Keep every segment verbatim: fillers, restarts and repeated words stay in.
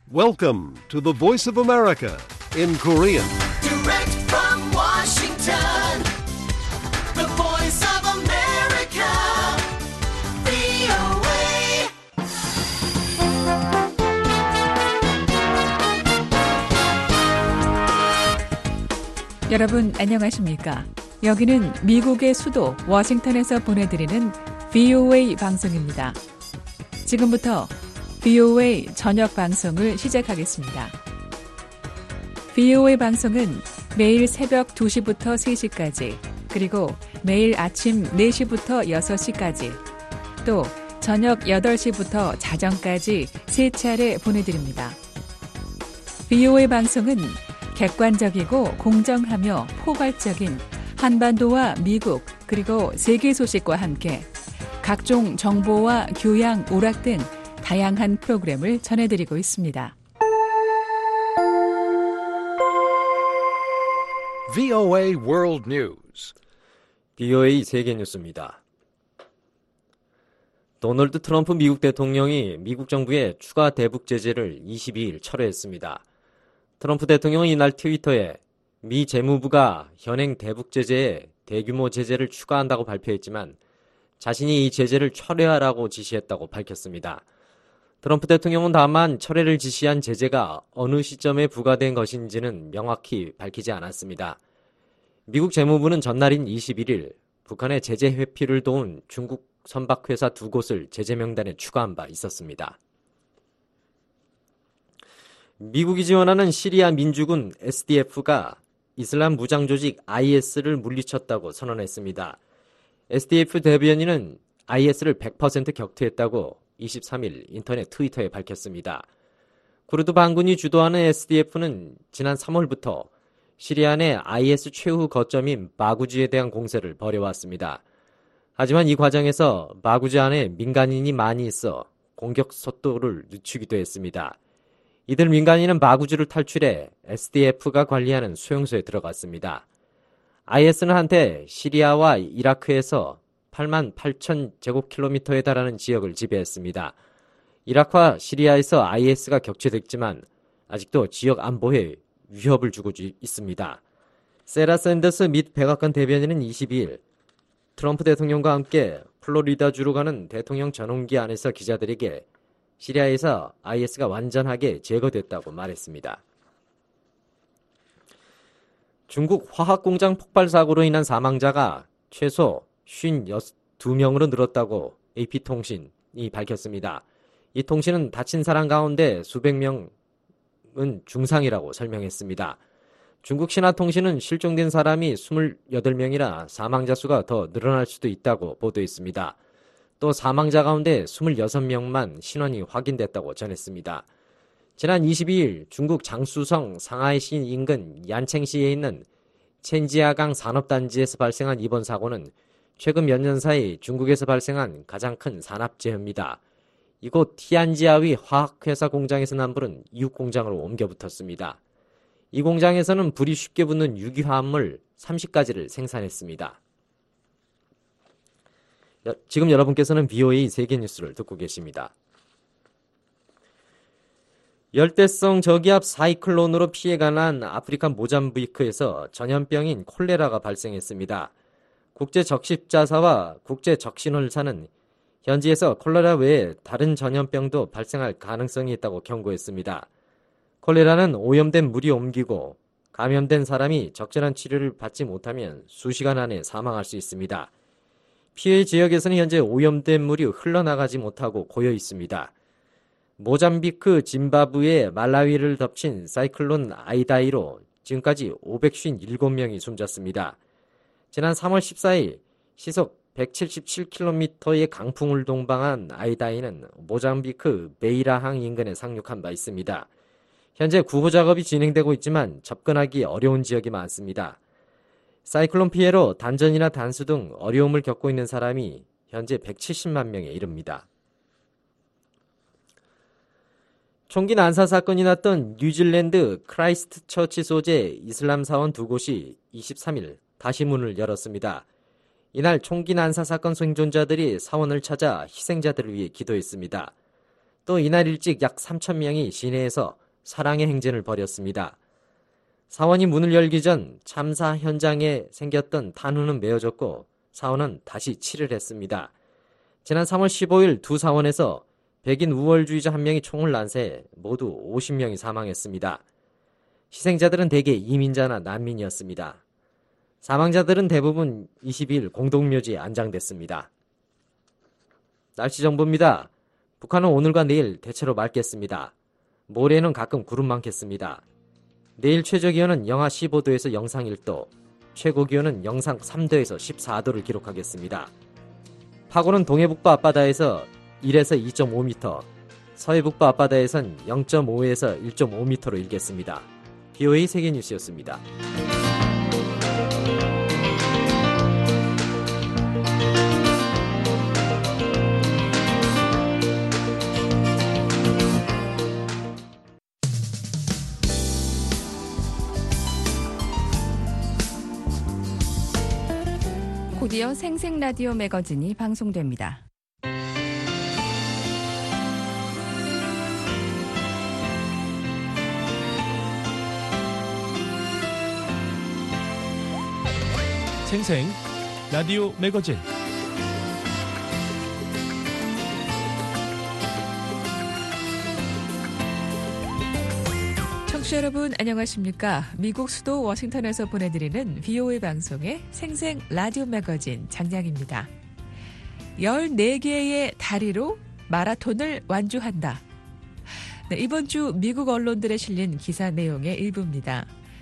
Welcome to the Voice of America in Korean. Direct from Washington, the Voice of America, 브이오에이. 여러분 안녕하십니까? 여기는 미국의 수도 워싱턴에서 보내드리는 브이오에이 방송입니다. 지금부터 브이오에이 저녁 방송을 시작하겠습니다. 브이오에이 방송은 매일 새벽 두 시부터 세 시까지, 그리고 매일 아침 네 시부터 여섯 시까지, 또 저녁 여덟 시부터 자정까지 세 차례 보내드립니다. 브이오에이 방송은 객관적이고 공정하며 포괄적인 한반도와 미국 그리고 세계 소식과 함께 각종 정보와 교양, 오락 등 다양한 프로그램을 전해드리고 있습니다. 브이오에이 World News. 브이오에이 세계 뉴스입니다. 도널드 트럼프 미국 대통령이 미국 정부의 추가 대북 제재를 이십이 일 철회했습니다. 트럼프 대통령은 이날 트위터에 미 재무부가 현행 대북 제재에 대규모 제재를 추가한다고 발표했지만 자신이 이 제재를 철회하라고 지시했다고 밝혔습니다. 트럼프 대통령은 다만 철회를 지시한 제재가 어느 시점에 부과된 것인지는 명확히 밝히지 않았습니다. 미국 재무부는 전날인 이십일 일 북한의 제재 회피를 도운 중국 선박회사 두 곳을 제재 명단에 추가한 바 있었습니다. 미국이 지원하는 시리아 민주군 에스디에프가 이슬람 무장 조직 아이에스를 물리쳤다고 선언했습니다. 에스디에프 대변인은 아이에스를 백 퍼센트 격퇴했다고 이십삼 일 인터넷 트위터에 밝혔습니다. 쿠르드 반군이 주도하는 에스디에프는 지난 삼월부터 시리아 내 아이에스 최후 거점인 바구지에 대한 공세를 벌여왔습니다. 하지만 이 과정에서 바구지 안에 민간인이 많이 있어 공격 속도를 늦추기도 했습니다. 이들 민간인은 바구지를 탈출해 에스디에프가 관리하는 수용소에 들어갔습니다. 아이에스는 한때 시리아와 이라크에서 팔만 팔천 제곱킬로미터에 달하는 지역을 지배했습니다. 이라크와 시리아에서 아이에스가 격퇴됐지만 아직도 지역 안보에 위협을 주고 있습니다. 세라 샌더스 및 백악관 대변인은 이십이 일 트럼프 대통령과 함께 플로리다주로 가는 대통령 전용기 안에서 기자들에게 시리아에서 아이에스가 완전하게 제거됐다고 말했습니다. 중국 화학공장 폭발 사고로 인한 사망자가 최소 오십이 명으로 늘었다고 에이피통신이 밝혔습니다. 이 통신은 다친 사람 가운데 수백 명은 중상이라고 설명했습니다. 중국 신화통신은 실종된 사람이 이십팔 명이라 사망자 수가 더 늘어날 수도 있다고 보도했습니다. 또 사망자 가운데 이십육 명만 신원이 확인됐다고 전했습니다. 지난 이십이 일 중국 장쑤성 상하이시 인근 얀챙시에 있는 첸지아강 산업단지에서 발생한 이번 사고는 최근 몇 년 사이 중국에서 발생한 가장 큰 산업재해입니다. 이곳 티안지아위 화학회사 공장에서 난 불은 이웃 공장으로 옮겨 붙었습니다. 이 공장에서는 불이 쉽게 붙는 유기화합물 삼십 가지를 생산했습니다. 지금 여러분께서는 브이오에이 세계 뉴스를 듣고 계십니다. 열대성 저기압 사이클론으로 피해가 난 아프리카 모잠비크에서 전염병인 콜레라가 발생했습니다. 국제적십자사와 국제적신월사는 현지에서 콜레라 외에 다른 전염병도 발생할 가능성이 있다고 경고했습니다. 콜레라는 오염된 물이 옮기고 감염된 사람이 적절한 치료를 받지 못하면 수시간 안에 사망할 수 있습니다. 피해 지역에서는 현재 오염된 물이 흘러나가지 못하고 고여 있습니다. 모잠비크, 짐바브웨, 말라위를 덮친 사이클론 아이다이로 지금까지 오백오십칠 명이 숨졌습니다. 지난 삼월 십사 일 시속 백칠십칠 킬로미터의 강풍을 동반한 아이다이는 모잠비크 베이라항 인근에 상륙한 바 있습니다. 현재 구호 작업이 진행되고 있지만 접근하기 어려운 지역이 많습니다. 사이클론 피해로 단전이나 단수 등 어려움을 겪고 있는 사람이 현재 백칠십만 명에 이릅니다. 총기 난사 사건이 났던 뉴질랜드 크라이스트처치 소재 이슬람 사원 두 곳이 이십삼 일 다시 문을 열었습니다. 이날 총기 난사 사건 생존자들이 사원을 찾아 희생자들을 위해 기도했습니다. 또 이날 일찍 약 삼천 명이 시내에서 사랑의 행진을 벌였습니다. 사원이 문을 열기 전 참사 현장에 생겼던 탄후는 메어졌고 사원은 다시 칠을 했습니다. 지난 삼월 십오일 두 사원에서 백인 우월주의자 한 명이 총을 난사해 모두 오십 명이 사망했습니다. 희생자들은 대개 이민자나 난민이었습니다. 사망자들은 대부분 이십이일 공동묘지에 안장됐습니다. 날씨 정보입니다. 북한은 오늘과 내일 대체로 맑겠습니다. 모레는 가끔 구름 많겠습니다. 내일 최저기온은 영하 십오 도에서 영상 일 도, 최고기온은 영상 삼 도에서 십사 도를 기록하겠습니다. 파고는 동해북부 앞바다에서 일에서 이 점 오 미터, 서해북부 앞바다에선 영 점 오에서 일 점 오 미터로 일겠습니다. 비오에이 세계뉴스였습니다. 곧이어 생생 라디오 매거진이 방송됩니다. 생생 라디오 매거진. 청취자 여러분 안녕하십니까? 미국 수도 워싱턴에서 보내드리는 비오에이 방송의 생생 라디오 매거진 장량입니다. 열네 개의 다리로 마라톤을 완주한다. 네, 이번 주 미국 언론들에 실린 기사 내용의 일부입니다.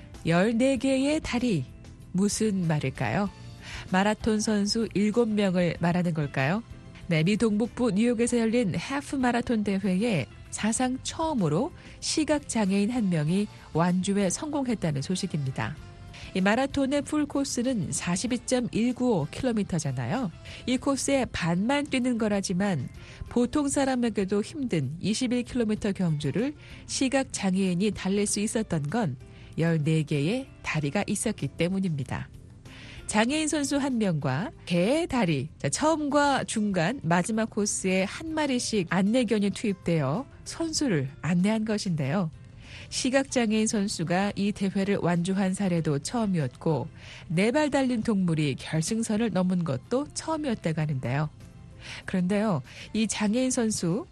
열네 개의 다리, 무슨 말일까요? 마라톤 선수 일곱 명을 말하는 걸까요? 네, 미 동북부 뉴욕에서 열린 하프 마라톤 대회에 사상 처음으로 시각장애인 한 명이 완주에 성공했다는 소식입니다. 이 마라톤의 풀코스는 사십이 점 일구오 킬로미터잖아요. 이 코스의 반만 뛰는 거라지만 보통 사람에게도 힘든 이십일 킬로미터 경주를 시각장애인이 달릴 수 있었던 건 열네 개의 다리가 있었기 때문입니다. 장애인 선수 한 명과 개의 다리, 자, 처음과 중간, 마지막 코스에 한 마리씩 안내견이 투입되어 선수를 안내한 것인데요. 시각장애인 선수가 이 대회를 완주한 사례도 처음이었고 네 발 달린 동물이 결승선을 넘은 것도 처음이었다고 하는데요. 그런데요, 이 장애인 선수,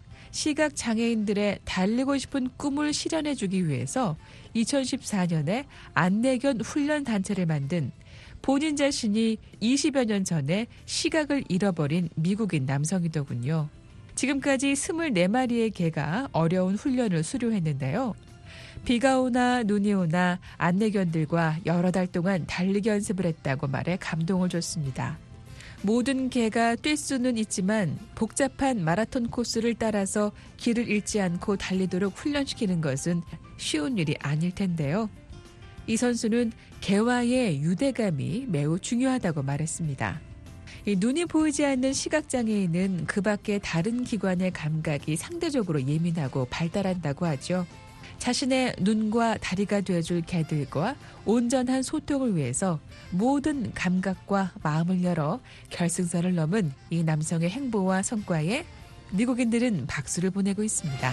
시각장애인들의 달리고 싶은 꿈을 실현해주기 위해서 이천십사 년에 안내견 훈련단체를 만든 본인 자신이 이십여 년 전에 시각을 잃어버린 미국인 남성이더군요. 지금까지 이십사 마리의 개가 어려운 훈련을 수료했는데요. 비가 오나 눈이 오나 안내견들과 여러 달 동안 달리기 연습을 했다고 말해 감동을 줬습니다. 모든 개가 뛸 수는 있지만 복잡한 마라톤 코스를 따라서 길을 잃지 않고 달리도록 훈련시키는 것은 쉬운 일이 아닐 텐데요. 이 선수는 개와의 유대감이 매우 중요하다고 말했습니다. 이 눈이 보이지 않는 시각장애인은 그 밖의 다른 기관의 감각이 상대적으로 예민하고 발달한다고 하죠. 자신의 눈과 다리가 되어줄 개들과 온전한 소통을 위해서 모든 감각과 마음을 열어 결승선을 넘은 이 남성의 행보와 성과에 미국인들은 박수를 보내고 있습니다.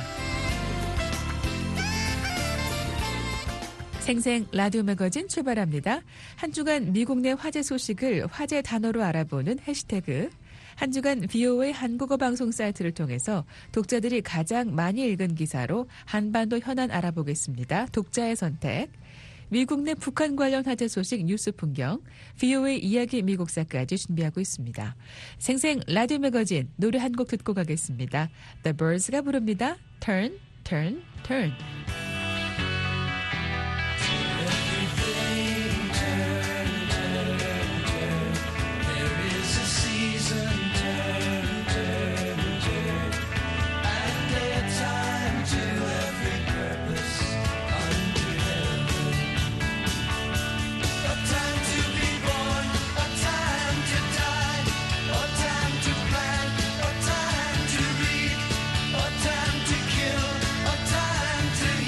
생생 라디오 매거진 출발합니다. 한 주간 미국 내 화제 소식을 화제 단어로 알아보는 해시태그, 한 주간 비오에이 한국어 방송 사이트를 통해서 독자들이 가장 많이 읽은 기사로 한반도 현안 알아보겠습니다. 독자의 선택, 미국 내 북한 관련 화제 소식 뉴스 풍경, 비오에이 이야기 미국사까지 준비하고 있습니다. 생생 라디오 매거진 노래 한 곡 듣고 가겠습니다. The Birds가 부릅니다. Turn, turn, turn. Time to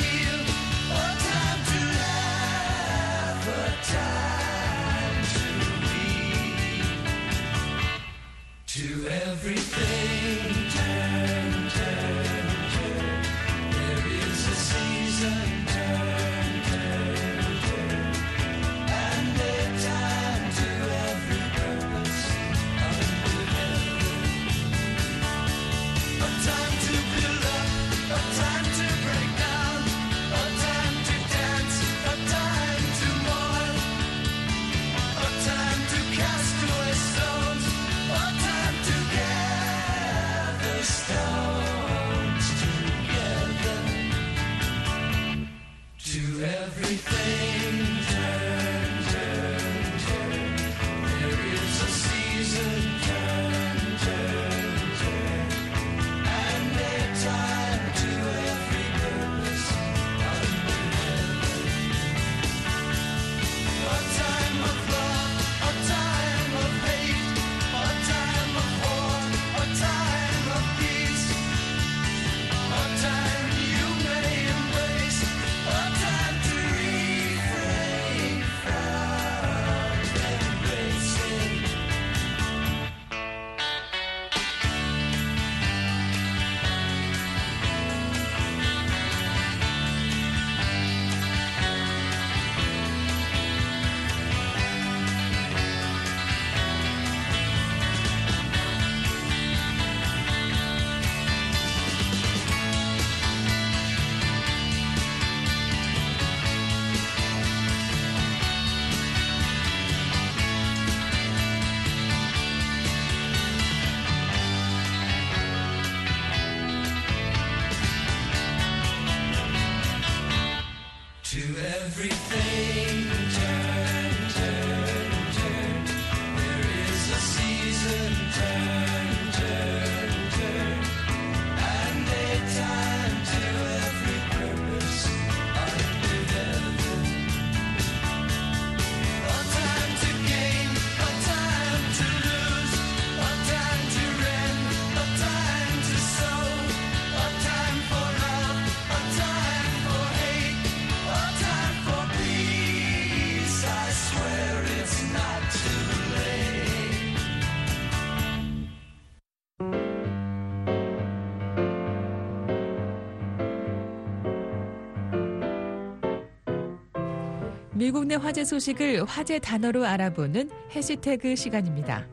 미국 내 화제 소식을 화제 단어로 알아보는 해시태그 시간입니다.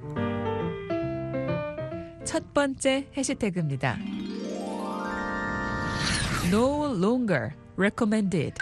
첫 번째 해시태그입니다. No longer recommended.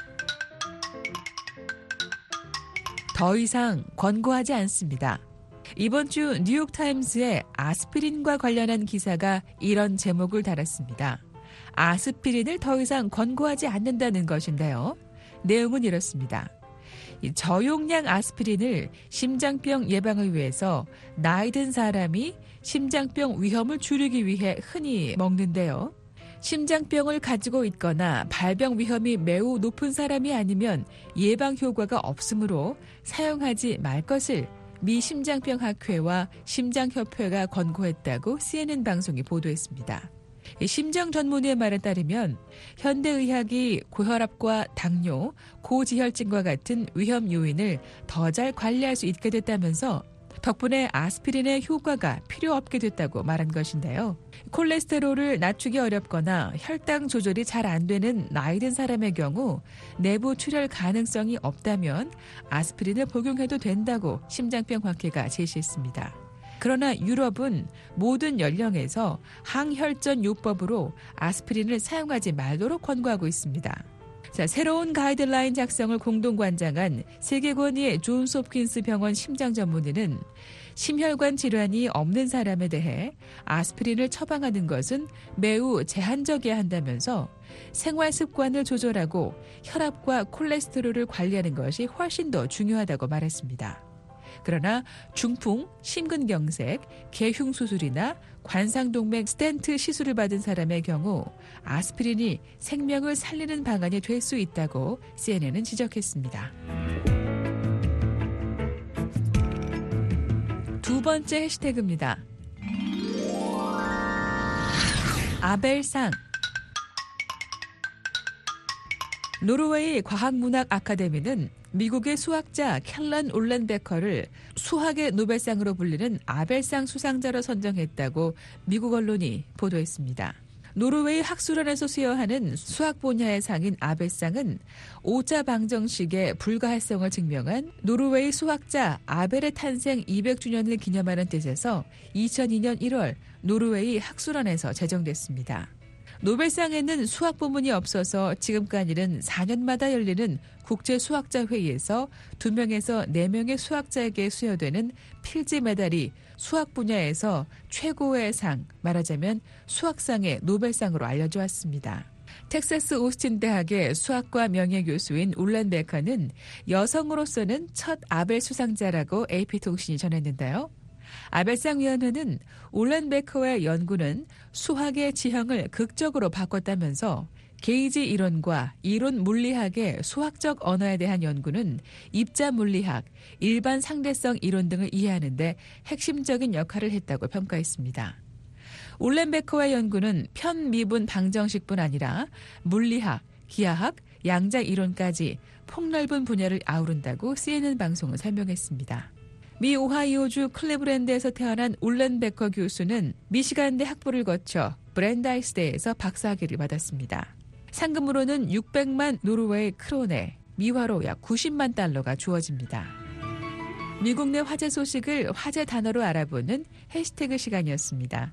더 이상 권고하지 않습니다. 이번 주 뉴욕타임스에 아스피린과 관련한 기사가 이런 제목을 달았습니다. 아스피린을 더 이상 권고하지 않는다는 것인데요. 내용은 이렇습니다. 저용량 아스피린을 심장병 예방을 위해서 나이 든 사람이 심장병 위험을 줄이기 위해 흔히 먹는데요. 심장병을 가지고 있거나 발병 위험이 매우 높은 사람이 아니면 예방 효과가 없으므로 사용하지 말 것을 미 심장병학회와 심장협회가 권고했다고 씨엔엔 방송이 보도했습니다. 심장 전문의의 말에 따르면 현대의학이 고혈압과 당뇨, 고지혈증과 같은 위험 요인을 더 잘 관리할 수 있게 됐다면서 덕분에 아스피린의 효과가 필요 없게 됐다고 말한 것인데요. 콜레스테롤을 낮추기 어렵거나 혈당 조절이 잘 안 되는 나이 든 사람의 경우 내부 출혈 가능성이 없다면 아스피린을 복용해도 된다고 심장병학회가 제시했습니다. 그러나 유럽은 모든 연령에서 항혈전 요법으로 아스피린을 사용하지 말도록 권고하고 있습니다. 자, 새로운 가이드라인 작성을 공동 관장한 세계권위의 존스 홉킨스 병원 심장 전문의는 심혈관 질환이 없는 사람에 대해 아스피린을 처방하는 것은 매우 제한적이어야 한다면서 생활 습관을 조절하고 혈압과 콜레스테롤을 관리하는 것이 훨씬 더 중요하다고 말했습니다. 그러나 중풍, 심근경색, 개흉수술이나 관상동맥 스텐트 시술을 받은 사람의 경우 아스피린이 생명을 살리는 방안이 될 수 있다고 씨엔엔은 지적했습니다. 두 번째 해시태그입니다. 아벨상. 노르웨이 과학문학 아카데미는 미국의 수학자 켈런 올렌베커를 수학의 노벨상으로 불리는 아벨상 수상자로 선정했다고 미국 언론이 보도했습니다. 노르웨이 학술원에서 수여하는 수학 분야의 상인 아벨상은 오자 방정식의 불가할성을 증명한 노르웨이 수학자 아벨의 탄생 이백 주년을 기념하는 뜻에서 이천이년 일월 노르웨이 학술원에서 제정됐습니다. 노벨상에는 수학 부문이 없어서 지금까지는 사 년마다 열리는 국제수학자회의에서 두 명에서 네 명의 수학자에게 수여되는 필지 메달이 수학 분야에서 최고의 상, 말하자면 수학상의 노벨상으로 알려져 왔습니다. 텍사스 오스틴 대학의 수학과 명예교수인 울란 베커는 여성으로서는 첫 아벨 수상자라고 에이피통신이 전했는데요. 아벨상위원회는 울란 베커의 연구는 수학의 지형을 극적으로 바꿨다면서 게이지 이론과 이론 물리학의 수학적 언어에 대한 연구는 입자 물리학, 일반 상대성 이론 등을 이해하는 데 핵심적인 역할을 했다고 평가했습니다. 울란 베커의 연구는 편미분 방정식뿐 아니라 물리학, 기하학, 양자 이론까지 폭넓은 분야를 아우른다고 씨엔엔 방송은 설명했습니다. 미 오하이오주 클리브랜드에서 태어난 울란 베커 교수는 미시간대 학부를 거쳐 브랜다이스대에서 박사학위를 받았습니다. 상금으로는 육백만 노르웨이 크론에 미화로 약 구십만 달러가 주어집니다. 미국 내 화제 소식을 화제 단어로 알아보는 해시태그 시간이었습니다.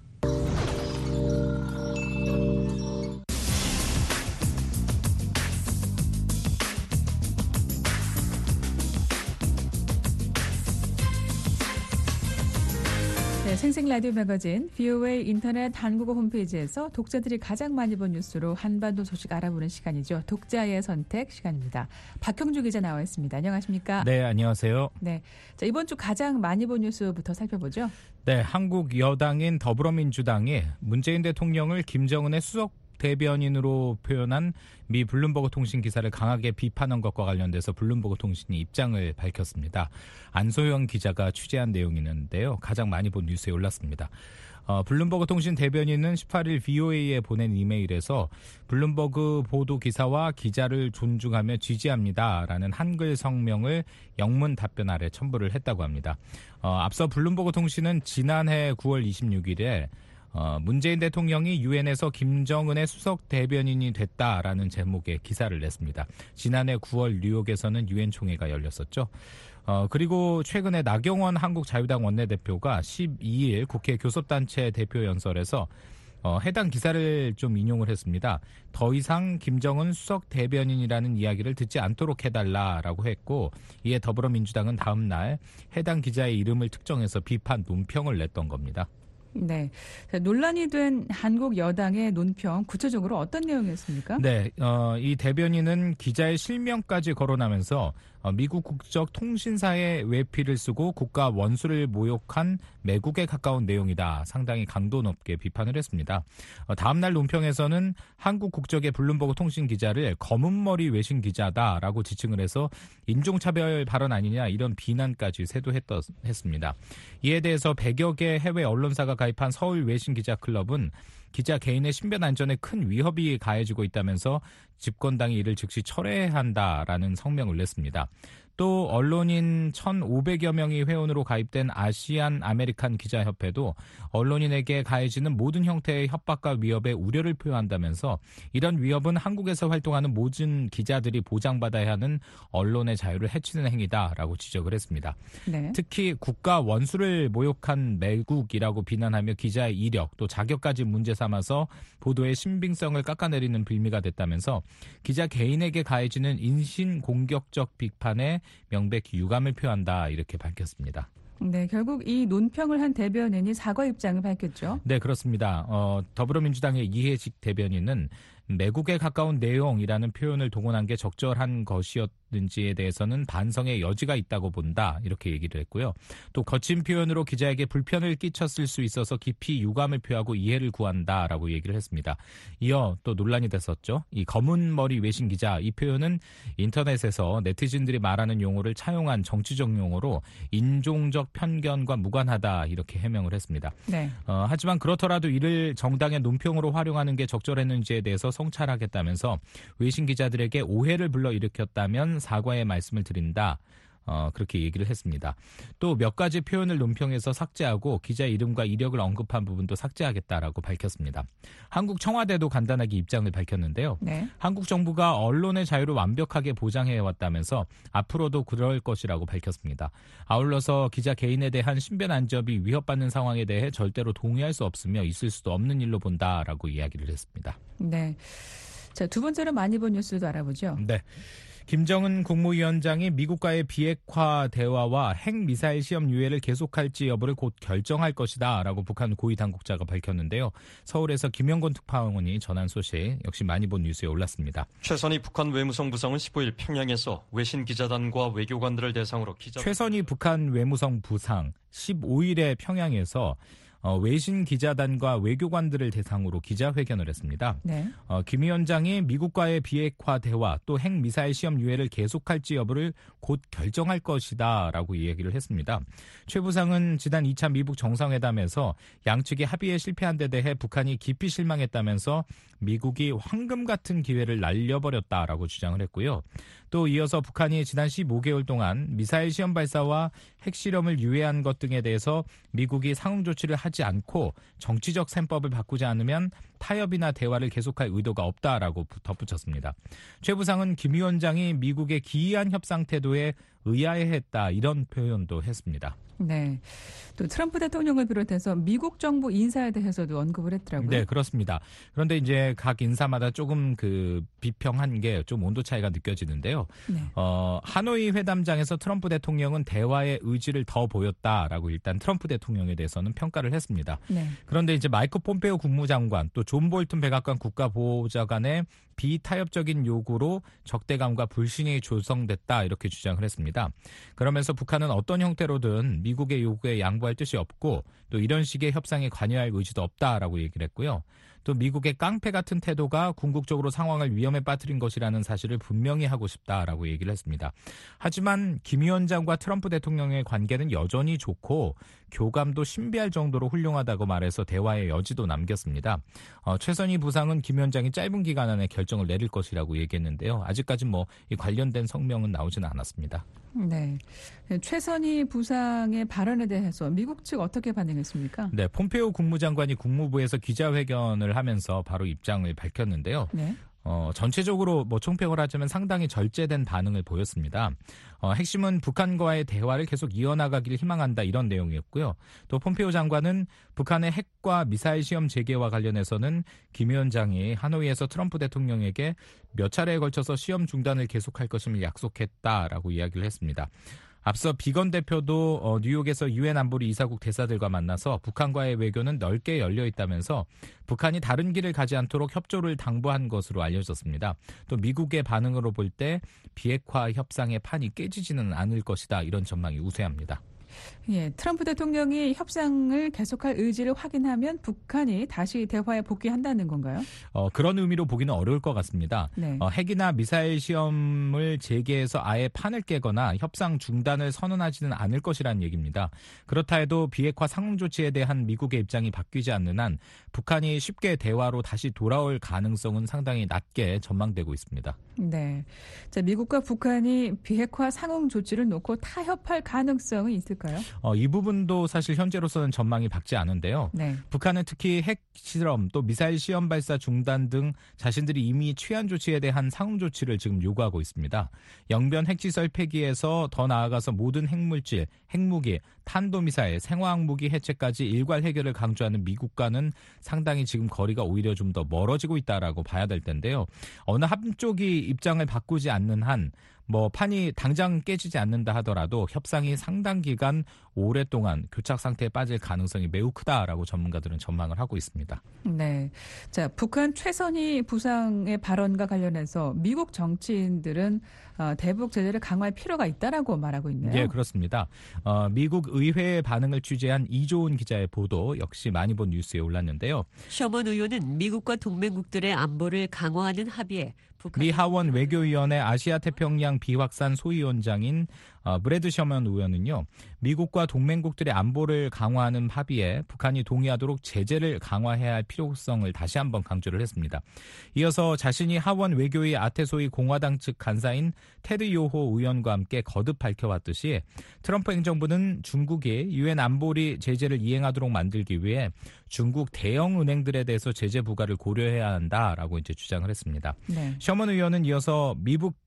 네, 생생 라디오 매거진 브이오에이 인터넷 한국어 홈페이지에서 독자들이 가장 많이 본 뉴스로 한반도 소식 알아보는 시간이죠. 독자의 선택 시간입니다. 박형주 기자 나와 있습니다. 안녕하십니까? 네, 안녕하세요. 네, 자, 이번 주 가장 많이 본 뉴스부터 살펴보죠. 네, 한국 여당인 더불어민주당이 문재인 대통령을 김정은의 수석 대변인으로 표현한 미 블룸버그 통신 기사를 강하게 비판한 것과 관련돼서 블룸버그 통신이 입장을 밝혔습니다. 안소영 기자가 취재한 내용이 있는데요. 가장 많이 본 뉴스에 올랐습니다. 어, 블룸버그 통신 대변인은 십팔 일 브이오에이에 보낸 이메일에서 블룸버그 보도 기사와 기자를 존중하며 지지합니다라는 한글 성명을 영문 답변 아래 첨부를 했다고 합니다. 어, 앞서 블룸버그 통신은 지난해 구월 이십육일에 어, 문재인 대통령이 유엔에서 김정은의 수석 대변인이 됐다라는 제목의 기사를 냈습니다. 지난해 구월 뉴욕에서는 유엔 총회가 열렸었죠. 어, 그리고 최근에 나경원 한국자유당 원내대표가 십이일 국회 교섭단체 대표연설에서 어, 해당 기사를 좀 인용을 했습니다. 더 이상 김정은 수석 대변인이라는 이야기를 듣지 않도록 해달라라고 했고, 이에 더불어민주당은 다음 날 해당 기자의 이름을 특정해서 비판 논평을 냈던 겁니다. 네, 자, 논란이 된 한국 여당의 논평 구체적으로 어떤 내용이었습니까? 네, 어, 이 대변인은 기자의 실명까지 거론하면서 어, 미국 국적 통신사의 외피를 쓰고 국가 원수를 모욕한 매국에 가까운 내용이다. 상당히 강도 높게 비판을 했습니다. 어, 다음 날 논평에서는 한국 국적의 블룸버그 통신 기자를 검은머리 외신 기자다라고 지칭을 해서 인종차별 발언 아니냐 이런 비난까지 쇄도했습니다. 이에 대해서 백여 개 해외 언론사가 가입한 서울 외신 기자 클럽은 기자 개인의 신변 안전에 큰 위협이 가해지고 있다면서 집권당이 이를 즉시 철회해야 한다라는 성명을 냈습니다. 또 언론인 천오백여 명이 회원으로 가입된 아시안 아메리칸 기자협회도 언론인에게 가해지는 모든 형태의 협박과 위협에 우려를 표한다면서 이런 위협은 한국에서 활동하는 모든 기자들이 보장받아야 하는 언론의 자유를 해치는 행위다라고 지적을 했습니다. 네. 특히 국가 원수를 모욕한 매국이라고 비난하며 기자의 이력 또 자격까지 문제 삼아서 보도의 신빙성을 깎아내리는 빌미가 됐다면서 기자 개인에게 가해지는 인신공격적 비판에 명백히 유감을 표한다 이렇게 밝혔습니다. 네, 결국 이 논평을 한 대변인이 사과 입장을 밝혔죠. 네, 그렇습니다. 어, 더불어민주당의 이해식 대변인은 매국에 가까운 내용이라는 표현을 동원한 게 적절한 것이었는지에 대해서는 반성의 여지가 있다고 본다 이렇게 얘기를 했고요. 또 거친 표현으로 기자에게 불편을 끼쳤을 수 있어서 깊이 유감을 표하고 이해를 구한다라고 얘기를 했습니다. 이어 또 논란이 됐었죠. 이 검은 머리 외신 기자 이 표현은 인터넷에서 네티즌들이 말하는 용어를 차용한 정치적 용어로 인종적 편견과 무관하다 이렇게 해명을 했습니다. 네. 어, 하지만 그렇더라도 이를 정당의 논평으로 활용하는 게 적절했는지에 대해서 성찰하겠다면서 외신 기자들에게 오해를 불러일으켰다면 사과의 말씀을 드린다. 어, 그렇게 얘기를 했습니다. 또 몇 가지 표현을 논평에서 삭제하고 기자 이름과 이력을 언급한 부분도 삭제하겠다라고 밝혔습니다. 한국 청와대도 간단하게 입장을 밝혔는데요. 네. 한국 정부가 언론의 자유를 완벽하게 보장해왔다면서 앞으로도 그럴 것이라고 밝혔습니다. 아울러서 기자 개인에 대한 신변 안전이 위협받는 상황에 대해 절대로 동의할 수 없으며 있을 수도 없는 일로 본다라고 이야기를 했습니다. 네. 자, 두 번째로 많이 본 뉴스도 알아보죠. 네. 김정은 국무위원장이 미국과의 비핵화 대화와 핵미사일 시험 유예를 계속할지 여부를 곧 결정할 것이다 라고 북한 고위 당국자가 밝혔는데요. 서울에서 김영곤 특파원이 전한 소식 역시 많이 본 뉴스에 올랐습니다. 최선희 북한 외무성 부상은 십오일 평양에서 외신 기자단과 외교관들을 대상으로 기자 최선희 북한 외무성 부상 십오일에 평양에서 어, 외신 기자단과 외교관들을 대상으로 기자회견을 했습니다. 네. 어, 김 위원장이 미국과의 비핵화 대화 또 핵미사일 시험 유예를 계속할지 여부를 곧 결정할 것이다 라고 이야기를 했습니다. 최 부상은 지난 이 차 미북 정상회담에서 양측이 합의에 실패한 데 대해 북한이 깊이 실망했다면서 미국이 황금 같은 기회를 날려버렸다라고 주장을 했고요. 또 이어서 북한이 지난 십오개월 동안 미사일 시험 발사와 핵실험을 유예한 것 등에 대해서 미국이 상응 조치를 하지 않고 정치적 셈법을 바꾸지 않으면 타협이나 대화를 계속할 의도가 없다라고 덧붙였습니다. 최 부상은 김 위원장이 미국의 기이한 협상 태도에 의아해했다 이런 표현도 했습니다. 네. 또 트럼프 대통령을 비롯해서 미국 정부 인사에 대해서도 언급을 했더라고요. 네, 그렇습니다. 그런데 이제 각 인사마다 조금 그 비평한 게 좀 온도 차이가 느껴지는데요. 네. 어, 하노이 회담장에서 트럼프 대통령은 대화의 의지를 더 보였다라고 일단 트럼프 대통령에 대해서는 평가를 했습니다. 네. 그런데 이제 마이크 폼페오 국무장관 또 존 볼튼 백악관 국가보호자간의 비타협적인 요구로 적대감과 불신이 조성됐다 이렇게 주장을 했습니다. 그러면서 북한은 어떤 형태로든 미국의 요구에 양보할 뜻이 없고 또 이런 식의 협상에 관여할 의지도 없다라고 얘기를 했고요. 또 미국의 깡패 같은 태도가 궁극적으로 상황을 위험에 빠뜨린 것이라는 사실을 분명히 하고 싶다라고 얘기를 했습니다. 하지만 김 위원장과 트럼프 대통령의 관계는 여전히 좋고 교감도 신비할 정도로 훌륭하다고 말해서 대화의 여지도 남겼습니다. 어, 최선희 부상은 김 위원장이 짧은 기간 안에 결정을 내릴 것이라고 얘기했는데요. 아직까지 뭐 이 관련된 성명은 나오지는 않았습니다. 네. 최선희 부상의 발언에 대해서 미국 측 어떻게 반응했습니까? 네, 폼페오 국무장관이 국무부에서 기자회견을 하면서 바로 입장을 밝혔는데요. 네. 어, 전체적으로 뭐 총평을 하자면 상당히 절제된 반응을 보였습니다. 어, 핵심은 북한과의 대화를 계속 이어나가기를 희망한다 이런 내용이었고요. 또 폼페오 장관은 북한의 핵과 미사일 시험 재개와 관련해서는 김 위원장이 하노이에서 트럼프 대통령에게 몇 차례에 걸쳐서 시험 중단을 계속할 것임을 약속했다라고 이야기를 했습니다. 앞서 비건 대표도 어, 뉴욕에서 유엔 안보리 이사국 대사들과 만나서 북한과의 외교는 넓게 열려 있다면서 북한이 다른 길을 가지 않도록 협조를 당부한 것으로 알려졌습니다. 또 미국의 반응으로 볼 때 비핵화 협상의 판이 깨지지는 않을 것이다 이런 전망이 우세합니다. 예, 트럼프 대통령이 협상을 계속할 의지를 확인하면 북한이 다시 대화에 복귀한다는 건가요? 어, 그런 의미로 보기는 어려울 것 같습니다. 네. 어, 핵이나 미사일 시험을 재개해서 아예 판을 깨거나 협상 중단을 선언하지는 않을 것이라는 얘기입니다. 그렇다 해도 비핵화 상응 조치에 대한 미국의 입장이 바뀌지 않는 한 북한이 쉽게 대화로 다시 돌아올 가능성은 상당히 낮게 전망되고 있습니다. 네. 자, 미국과 북한이 비핵화 상응 조치를 놓고 타협할 가능성은 있을까요? 어, 이 부분도 사실 현재로서는 전망이 밝지 않은데요. 네. 북한은 특히 핵 실험 또 미사일 시험 발사 중단 등 자신들이 이미 취한 조치에 대한 상응 조치를 지금 요구하고 있습니다. 영변 핵시설 폐기에서 더 나아가서 모든 핵물질, 핵무기, 탄도미사일, 생화학무기 해체까지 일괄 해결을 강조하는 미국과는 상당히 지금 거리가 오히려 좀 더 멀어지고 있다라고 봐야 될 텐데요. 어느 한쪽이 입장을 바꾸지 않는 한 뭐 판이 당장 깨지지 않는다 하더라도 협상이 상당 기간 오랫동안 교착 상태에 빠질 가능성이 매우 크다라고 전문가들은 전망을 하고 있습니다. 네. 자, 북한 최선희 부상의 발언과 관련해서 미국 정치인들은 어, 대북 제재를 강화할 필요가 있다라고 말하고 있네요. 네, 그렇습니다. 어, 미국 의회의 반응을 취재한 이조은 기자의 보도 역시 많이 본 뉴스에 올랐는데요. 셔먼 의원은 미국과 동맹국들의 안보를 강화하는 합의에 북한... 미 하원 외교위원회 아시아태평양 비확산 소위원장인 어, 브래드 셔먼 의원은요. 미국과 동맹국들의 안보를 강화하는 합의에 북한이 동의하도록 제재를 강화해야 할 필요성을 다시 한번 강조를 했습니다. 이어서 자신이 하원 외교위 아태소위 공화당 측 간사인 테드 요호 의원과 함께 거듭 밝혀왔듯이 트럼프 행정부는 중국이 유엔 안보리 제재를 이행하도록 만들기 위해 중국 대형 은행들에 대해서 제재 부과를 고려해야 한다라고 이제 주장을 했습니다. 네. 셔먼 의원은 이어서 미국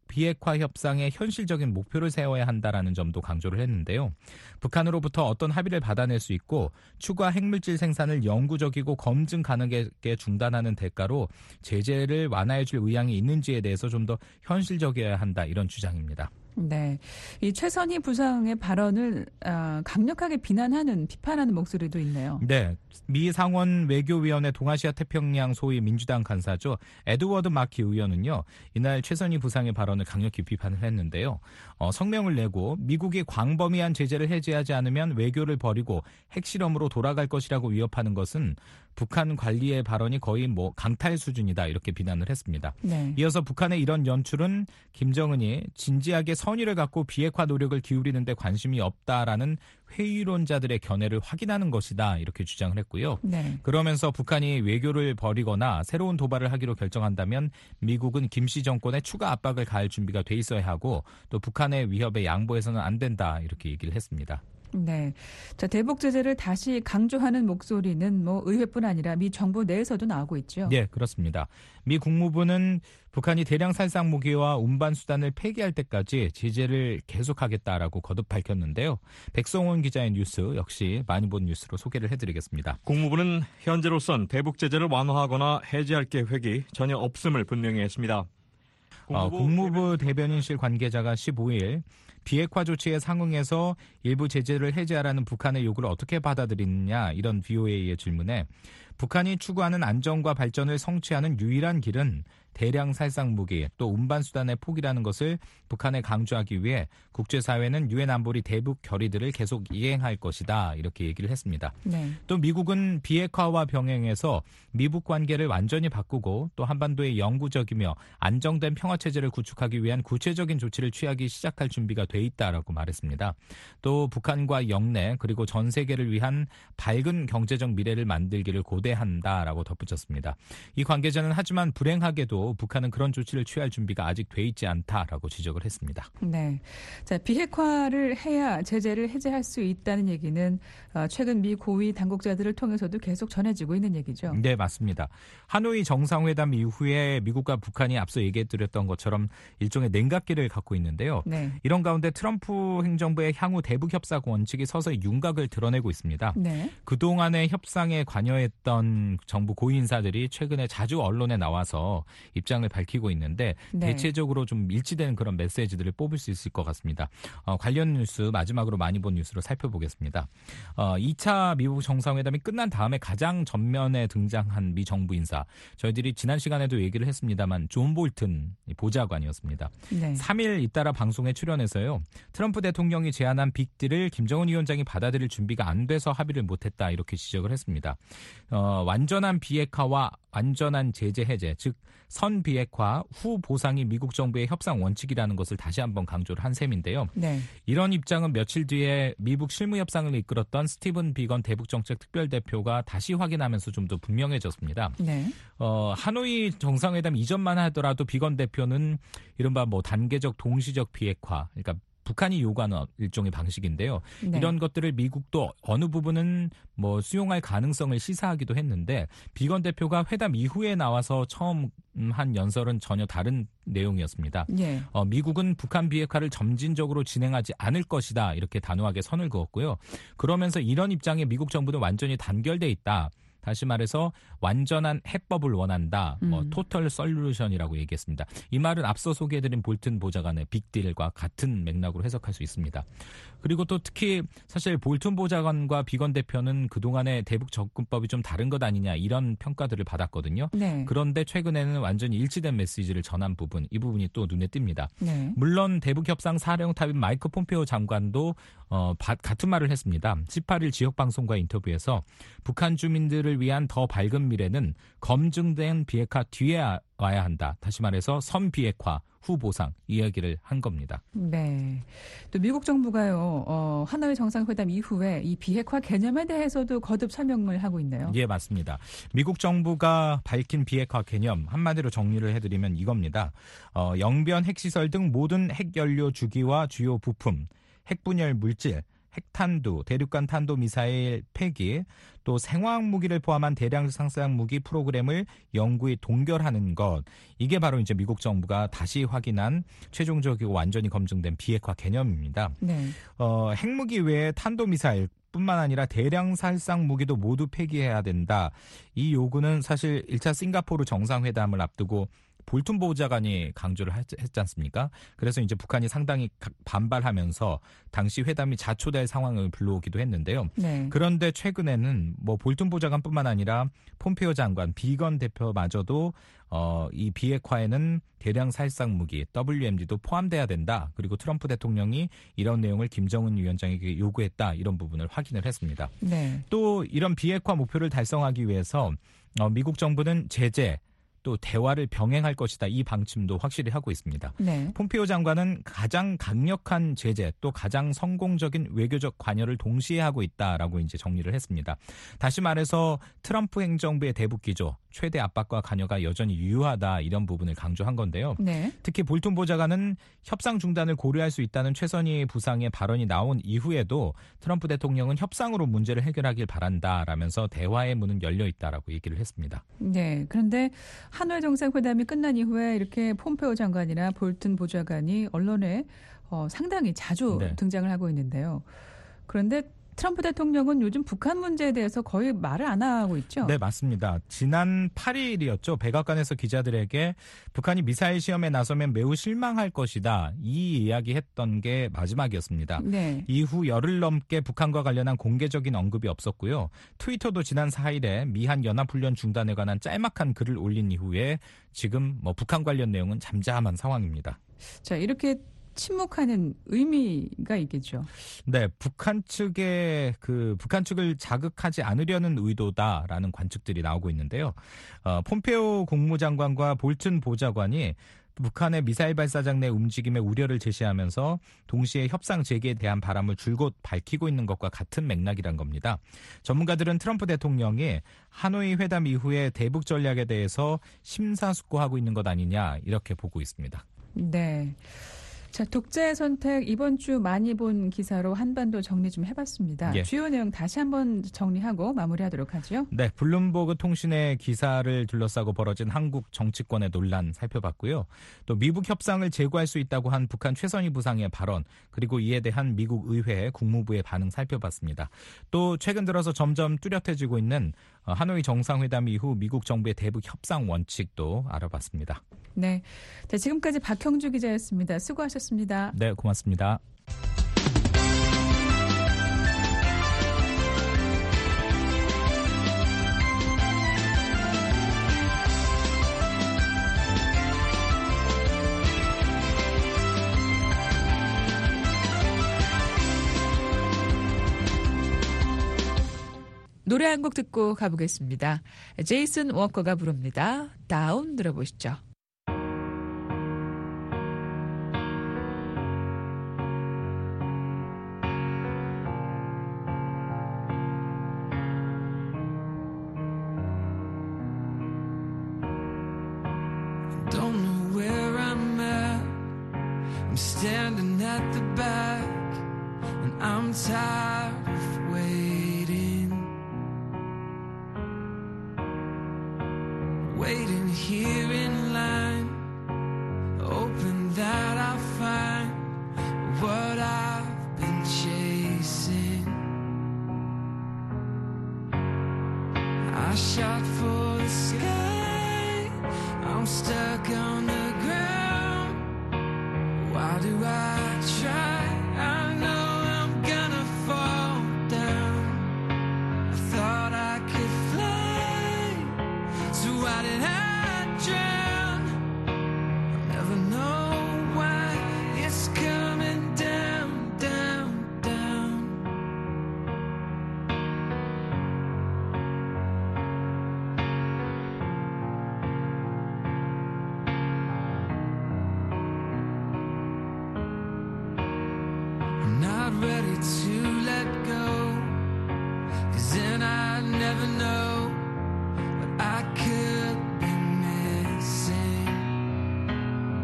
비핵화 협상의 현실적인 목표를 세워야 한다라는 점도 강조를 했는데요. 북한으로부터 어떤 합의를 받아낼 수 있고 추가 핵물질 생산을 영구적이고 검증 가능하게 중단하는 대가로 제재를 완화해줄 의향이 있는지에 대해서 좀 더 현실적이어야 한다, 이런 주장입니다. 네, 이 최선희 부상의 발언을 아, 강력하게 비난하는, 비판하는 목소리도 있네요. 네, 미 상원 외교위원회 동아시아 태평양 소위 민주당 간사죠. 에드워드 마키 의원은요, 이날 최선희 부상의 발언을 강력히 비판을 했는데요. 어, 성명을 내고 미국이 광범위한 제재를 해제하지 않으면 외교를 버리고 핵실험으로 돌아갈 것이라고 위협하는 것은 북한 관리의 발언이 거의 뭐 강탈 수준이다, 이렇게 비난을 했습니다. 네. 이어서 북한의 이런 연출은 김정은이 진지하게 선의를 갖고 비핵화 노력을 기울이는 데 관심이 없다라는 회의론자들의 견해를 확인하는 것이다, 이렇게 주장을 했고요. 네. 그러면서 북한이 외교를 벌이거나 새로운 도발을 하기로 결정한다면 미국은 김씨 정권에 추가 압박을 가할 준비가 돼 있어야 하고 또 북한의 위협에 양보해서는 안 된다, 이렇게 얘기를 했습니다. 네. 자, 대북 제재를 다시 강조하는 목소리는 뭐 의회뿐 아니라 미 정부 내에서도 나오고 있죠. 네, 그렇습니다. 미 국무부는 북한이 대량 살상 무기와 운반 수단을 폐기할 때까지 제재를 계속하겠다라고 거듭 밝혔는데요. 백성원 기자의 뉴스 역시 많이 본 뉴스로 소개를 해드리겠습니다. 국무부는 현재로선 대북 제재를 완화하거나 해제할 계획이 전혀 없음을 분명히 했습니다. 국무부, 어, 국무부 대변인실 관계자가 십오일 비핵화 조치에 상응해서 일부 제재를 해제하라는 북한의 요구를 어떻게 받아들이느냐, 이런 브이오에이의 질문에 북한이 추구하는 안정과 발전을 성취하는 유일한 길은 대량 살상 무기 또 운반 수단의 포기라는 것을 북한에 강조하기 위해 국제사회는 유엔 안보리 대북 결의들을 계속 이행할 것이다, 이렇게 얘기를 했습니다. 네. 또 미국은 비핵화와 병행해서 미북 관계를 완전히 바꾸고 또 한반도의 영구적이며 안정된 평화체제를 구축하기 위한 구체적인 조치를 취하기 시작할 준비가 돼 있다라고 말했습니다. 또 북한과 영내 그리고 전 세계를 위한 밝은 경제적 미래를 만들기를 고대한다라고 덧붙였습니다. 이 관계자는 하지만 불행하게도 북한은 그런 조치를 취할 준비가 아직 돼 있지 않다라고 지적을 했습니다. 네. 자, 비핵화를 해야 제재를 해제할 수 있다는 얘기는 최근 미 고위 당국자들을 통해서도 계속 전해지고 있는 얘기죠. 네, 맞습니다. 하노이 정상회담 이후에 미국과 북한이 앞서 얘기해드렸던 것처럼 일종의 냉각기를 갖고 있는데요. 네. 이런 가운데 트럼프 행정부의 향후 대북 협상 원칙이 서서히 윤곽을 드러내고 있습니다. 네. 그동안의 협상에 관여했던 정부 고위 인사들이 최근에 자주 언론에 나와서 입장을 밝히고 있는데 네. 대체적으로 좀 일치되는 그런 메시지들을 뽑을 수 있을 것 같습니다. 어, 관련 뉴스 마지막으로 많이 본 뉴스로 살펴보겠습니다. 어, 이 차 미국 정상회담이 끝난 다음에 가장 전면에 등장한 미 정부 인사, 저희들이 지난 시간에도 얘기를 했습니다만 존 볼튼 보좌관이었습니다. 네. 삼 일 잇따라 방송에 출연해서요. 트럼프 대통령이 제안한 빅딜을 김정은 위원장이 받아들일 준비가 안 돼서 합의를 못했다, 이렇게 지적을 했습니다. 어, 완전한 비핵화와 완전한 제재 해제, 즉 선비핵화 후 보상이 미국 정부의 협상 원칙이라는 것을 다시 한번 강조를 한 셈인데요. 네. 이런 입장은 며칠 뒤에 미국 실무협상을 이끌었던 스티븐 비건 대북정책 특별대표가 다시 확인하면서 좀 더 분명해졌습니다. 네. 어, 하노이 정상회담 이전만 하더라도 비건 대표는 이른바 뭐 단계적 동시적 비핵화, 그러니까 북한이 요구하는 일종의 방식인데요. 네. 이런 것들을 미국도 어느 부분은 뭐 수용할 가능성을 시사하기도 했는데 비건 대표가 회담 이후에 나와서 처음 한 연설은 전혀 다른 내용이었습니다. 예. 어, 미국은 북한 비핵화를 점진적으로 진행하지 않을 것이다, 이렇게 단호하게 선을 그었고요. 그러면서 이런 입장에 미국 정부는 완전히 단결돼 있다. 다시 말해서 완전한 해법을 원한다. 음. 뭐 토털 솔루션이라고 얘기했습니다. 이 말은 앞서 소개해드린 볼튼 보좌관의 빅딜과 같은 맥락으로 해석할 수 있습니다. 그리고 또 특히 사실 볼튼 보좌관과 비건 대표는 그동안의 대북 접근법이 좀 다른 것 아니냐, 이런 평가들을 받았거든요. 네. 그런데 최근에는 완전히 일치된 메시지를 전한 부분, 이 부분이 또 눈에 띕니다. 네. 물론 대북협상 사령탑인 마이크 폼페오 장관도 어, 바, 같은 말을 했습니다. 십팔 일 지역방송과 인터뷰에서 북한 주민들을 위한 더 밝은 미래는 검증된 비핵화 뒤에 와야 한다. 다시 말해서 선비핵화 후 보상, 이야기를 한 겁니다. 네. 또 미국 정부가요, 어, 하노이 정상회담 이후에 이 비핵화 개념에 대해서도 거듭 설명을 하고 있네요. 예, 맞습니다. 미국 정부가 밝힌 비핵화 개념, 한마디로 정리를 해드리면 이겁니다. 어, 영변 핵시설 등 모든 핵연료 주기와 주요 부품, 핵분열 물질, 핵탄두, 대륙간 탄도미사일 폐기, 또 생화학 무기를 포함한 대량 상상 무기 프로그램을 영구히 동결하는 것. 이게 바로 이제 미국 정부가 다시 확인한 최종적이고 완전히 검증된 비핵화 개념입니다. 네. 어, 핵무기 외에 탄도미사일 뿐만 아니라 대량 살상 무기도 모두 폐기해야 된다. 이 요구는 사실 일 차 싱가포르 정상회담을 앞두고 볼튼 보좌관이 강조를 했지 않습니까? 그래서 이제 북한이 상당히 반발하면서 당시 회담이 자초될 상황을 불러오기도 했는데요. 네. 그런데 최근에는 뭐 볼튼 보좌관뿐만 아니라 폼페오 장관, 비건 대표마저도 어, 이 비핵화에는 대량 살상 무기 더블유엠디도 포함돼야 된다. 그리고 트럼프 대통령이 이런 내용을 김정은 위원장에게 요구했다. 이런 부분을 확인을 했습니다. 네. 또 이런 비핵화 목표를 달성하기 위해서 어, 미국 정부는 제재, 또 대화를 병행할 것이다. 이 방침도 확실히 하고 있습니다. 네. 폼페오 장관은 가장 강력한 제재 또 가장 성공적인 외교적 관여를 동시에 하고 있다라고 이제 정리를 했습니다. 다시 말해서 트럼프 행정부의 대북 기조, 최대 압박과 관여가 여전히 유효하다 이런 부분을 강조한 건데요. 네. 특히 볼튼 보좌관은 협상 중단을 고려할 수 있다는 최선희 부상의 발언이 나온 이후에도 트럼프 대통령은 협상으로 문제를 해결하길 바란다라면서 대화의 문은 열려 있다라고 얘기를 했습니다. 네. 그런데 하노이 정상회담이 끝난 이후에 이렇게 폼페오 장관이나 볼튼 보좌관이 언론에 어, 상당히 자주 네. 등장을 하고 있는데요. 그런데 트럼프 대통령은 요즘 북한 문제에 대해서 거의 말을 안 하고 있죠? 네, 맞습니다. 지난 팔 일이었죠. 백악관에서 기자들에게 북한이 미사일 시험에 나서면 매우 실망할 것이다. 이 이야기했던 게 마지막이었습니다. 네. 이후 열흘 넘게 북한과 관련한 공개적인 언급이 없었고요. 트위터도 지난 사 일에 미한 연합훈련 중단에 관한 짤막한 글을 올린 이후에 지금 뭐 북한 관련 내용은 잠잠한 상황입니다. 자, 이렇게 침묵하는 의미가 있겠죠. 네, 북한 측의 그 북한 측을 자극하지 않으려는 의도다라는 관측들이 나오고 있는데요. 어, 폼페오 국무장관과 볼튼 보좌관이 북한의 미사일 발사장 내 움직임에 우려를 제시하면서 동시에 협상 재개에 대한 바람을 줄곧 밝히고 있는 것과 같은 맥락이란 겁니다. 전문가들은 트럼프 대통령이 하노이 회담 이후에 대북 전략에 대해서 심사숙고하고 있는 것 아니냐 이렇게 보고 있습니다. 네. 자, 독자의 선택 이번 주 많이 본 기사로 한반도 정리 좀 해봤습니다. 예. 주요 내용 다시 한번 정리하고 마무리하도록 하죠. 네, 블룸버그 통신의 기사를 둘러싸고 벌어진 한국 정치권의 논란 살펴봤고요. 또 미북 협상을 재고할 수 있다고 한 북한 최선희 부상의 발언, 그리고 이에 대한 미국 의회 국무부의 반응 살펴봤습니다. 또 최근 들어서 점점 뚜렷해지고 있는 하노이 정상회담 이후 미국 정부의 대북 협상 원칙도 알아봤습니다. 네, 자, 지금까지 박형주 기자였습니다. 수고하셨습니다. 네, 고맙습니다. 노래 한 곡 듣고 가보겠습니다. 제이슨 워커가 부릅니다. 다운 들어보시죠. Don't know where I'm at. I'm standing at the back, and I'm tired of waiting. Waiting here in line, hoping that I'll find what I've been chasing. I shot for the sky, I'm stuck on the ground. Why do I try? I know I'm gonna fall down. I thought I could fly, so why did I drown? I'll never know why it's coming down, down, down. I'm not ready to let go, 'cause then I'd never know what I could be missing.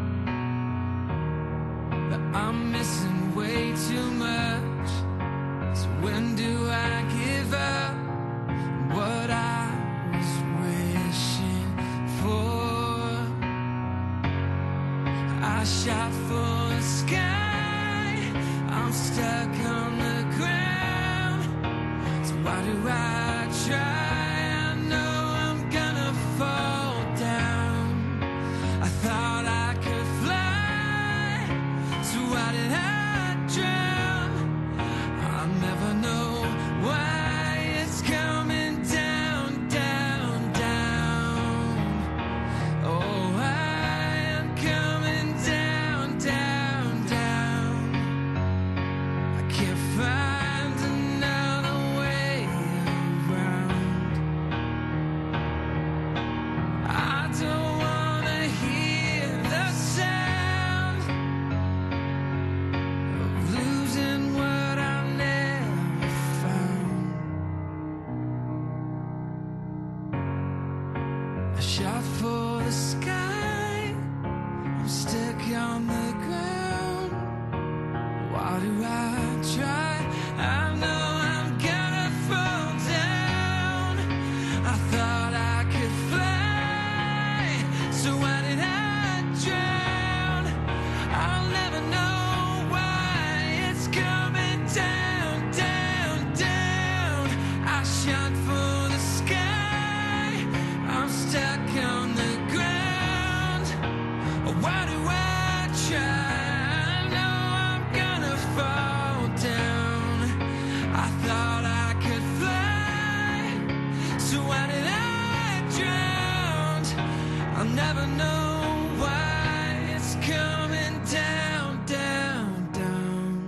But I'm missing way too much So when do I give up what I was wishing for? I shot for the sky, I'm stuck on the ground. So why do I try? I know I'm gonna fall down. I thought I could fly, so why did I drown? I'll never know why it's coming down, down, down. Oh, I am coming down, down, down. I can't find another way around. I don't wanna hear the sound of losing what I never found. I shot for the sky, I'm stuck on the ground. Why do I try? I know I'm gonna fall down. I thought I could fly, so why did I drown? I'll never know why it's coming down, down, down. I shot for the sky, I'm stuck on the ground. Why do I try? I know I'm gonna fall down. I thought I could fly, so why did I drown? I'll never know why it's coming down, down, down.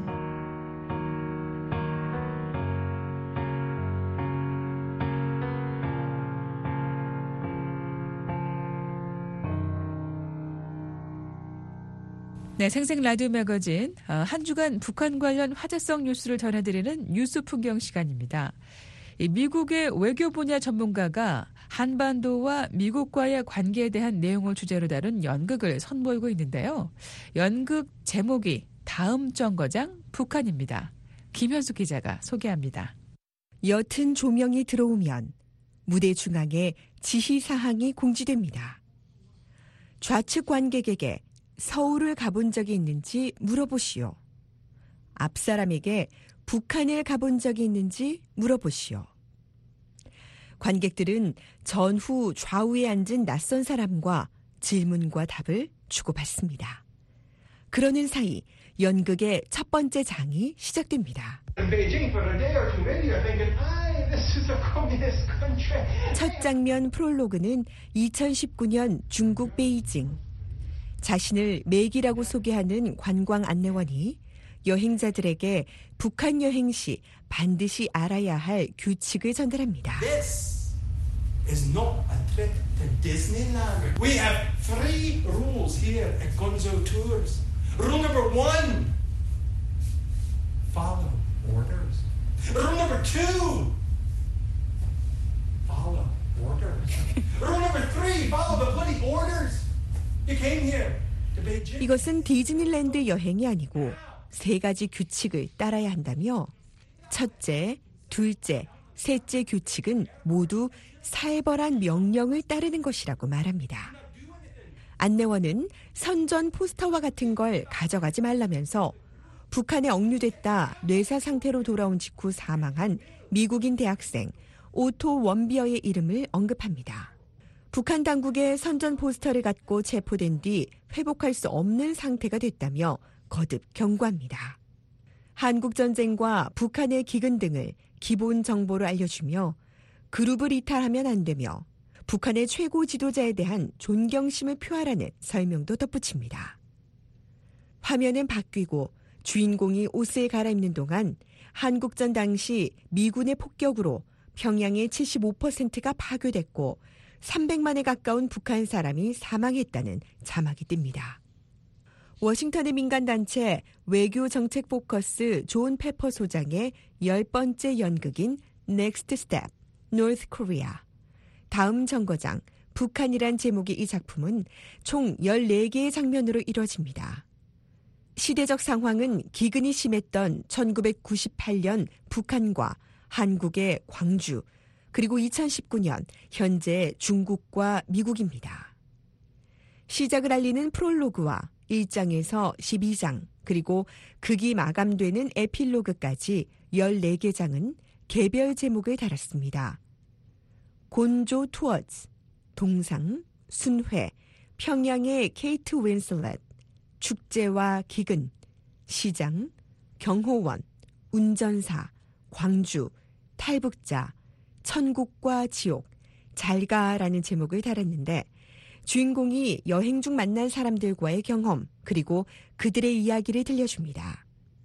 네, 생생 라디오 매거진 어, 한 주간 북한 관련 화제성 뉴스를 전해드리는 뉴스 풍경 시간입니다. 이 미국의 외교 분야 전문가가 한반도와 미국과의 관계에 대한 내용을 주제로 다룬 연극을 선보이고 있는데요. 연극 제목이 다음 정거장 북한입니다. 김현숙 기자가 소개합니다. 옅은 조명이 들어오면 무대 중앙에 지시사항이 공지됩니다. 좌측 관객에게 서울을 가본 적이 있는지 물어보시오. 앞 사람에게 북한을 가본 적이 있는지 물어보시오. 관객들은 전후 좌우에 앉은 낯선 사람과 질문과 답을 주고받습니다. 그러는 사이 연극의 첫 번째 장이 시작됩니다. 첫 장면 프롤로그는 이천십구 년 중국 베이징. 자신을 맥이라고 소개하는 관광 안내원이 여행자들에게 북한 여행 시 반드시 알아야 할 규칙을 전달합니다. This is not a trip to Disneyland. We have three rules here at Gonzo Tours. Rule number one, follow orders. Rule number two, follow orders. Rule number three, follow the bloody orders. You came here to Beijing. 이것은 디즈니랜드 여행이 아니고 세 가지 규칙을 따라야 한다며 첫째, 둘째, 셋째 규칙은 모두 살벌한 명령을 따르는 것이라고 말합니다. 안내원은 선전 포스터와 같은 걸 가져가지 말라면서 북한에 억류됐다 뇌사 상태로 돌아온 직후 사망한 미국인 대학생 오토 원비어의 이름을 언급합니다. 북한 당국의 선전 포스터를 갖고 체포된 뒤 회복할 수 없는 상태가 됐다며 거듭 경고합니다. 한국전쟁과 북한의 기근 등을 기본 정보로 알려주며 그룹을 이탈하면 안 되며 북한의 최고 지도자에 대한 존경심을 표하라는 설명도 덧붙입니다. 화면은 바뀌고 주인공이 옷을 갈아입는 동안 한국전 당시 미군의 폭격으로 평양의 칠십오 퍼센트가 파괴됐고 삼백만에 가까운 북한 사람이 사망했다는 자막이 뜹니다. 워싱턴의 민간단체 외교정책 포커스 존 페퍼 소장의 열 번째 연극인 Next Step, North Korea. 다음 정거장, 북한이란 제목의 이 작품은 총 열네 개의 장면으로 이뤄집니다. 시대적 상황은 기근이 심했던 천구백구십팔 년 북한과 한국의 광주, 그리고 이천십구 년 현재 중국과 미국입니다. 시작을 알리는 프롤로그와 일 장에서 십이 장, 그리고 극이 마감되는 에필로그까지 열네 개 장은 개별 제목을 달았습니다. 곤조 투어즈, 동상, 순회, 평양의 케이트 윈슬렛, 축제와 기근, 시장, 경호원, 운전사, 광주, 탈북자, 천국과 지옥, 잘가라는 제목을 달았는데 주인공이 여행 중 만난 사람들과의 경험 그리고 그들의 이야기를 들려줍니다.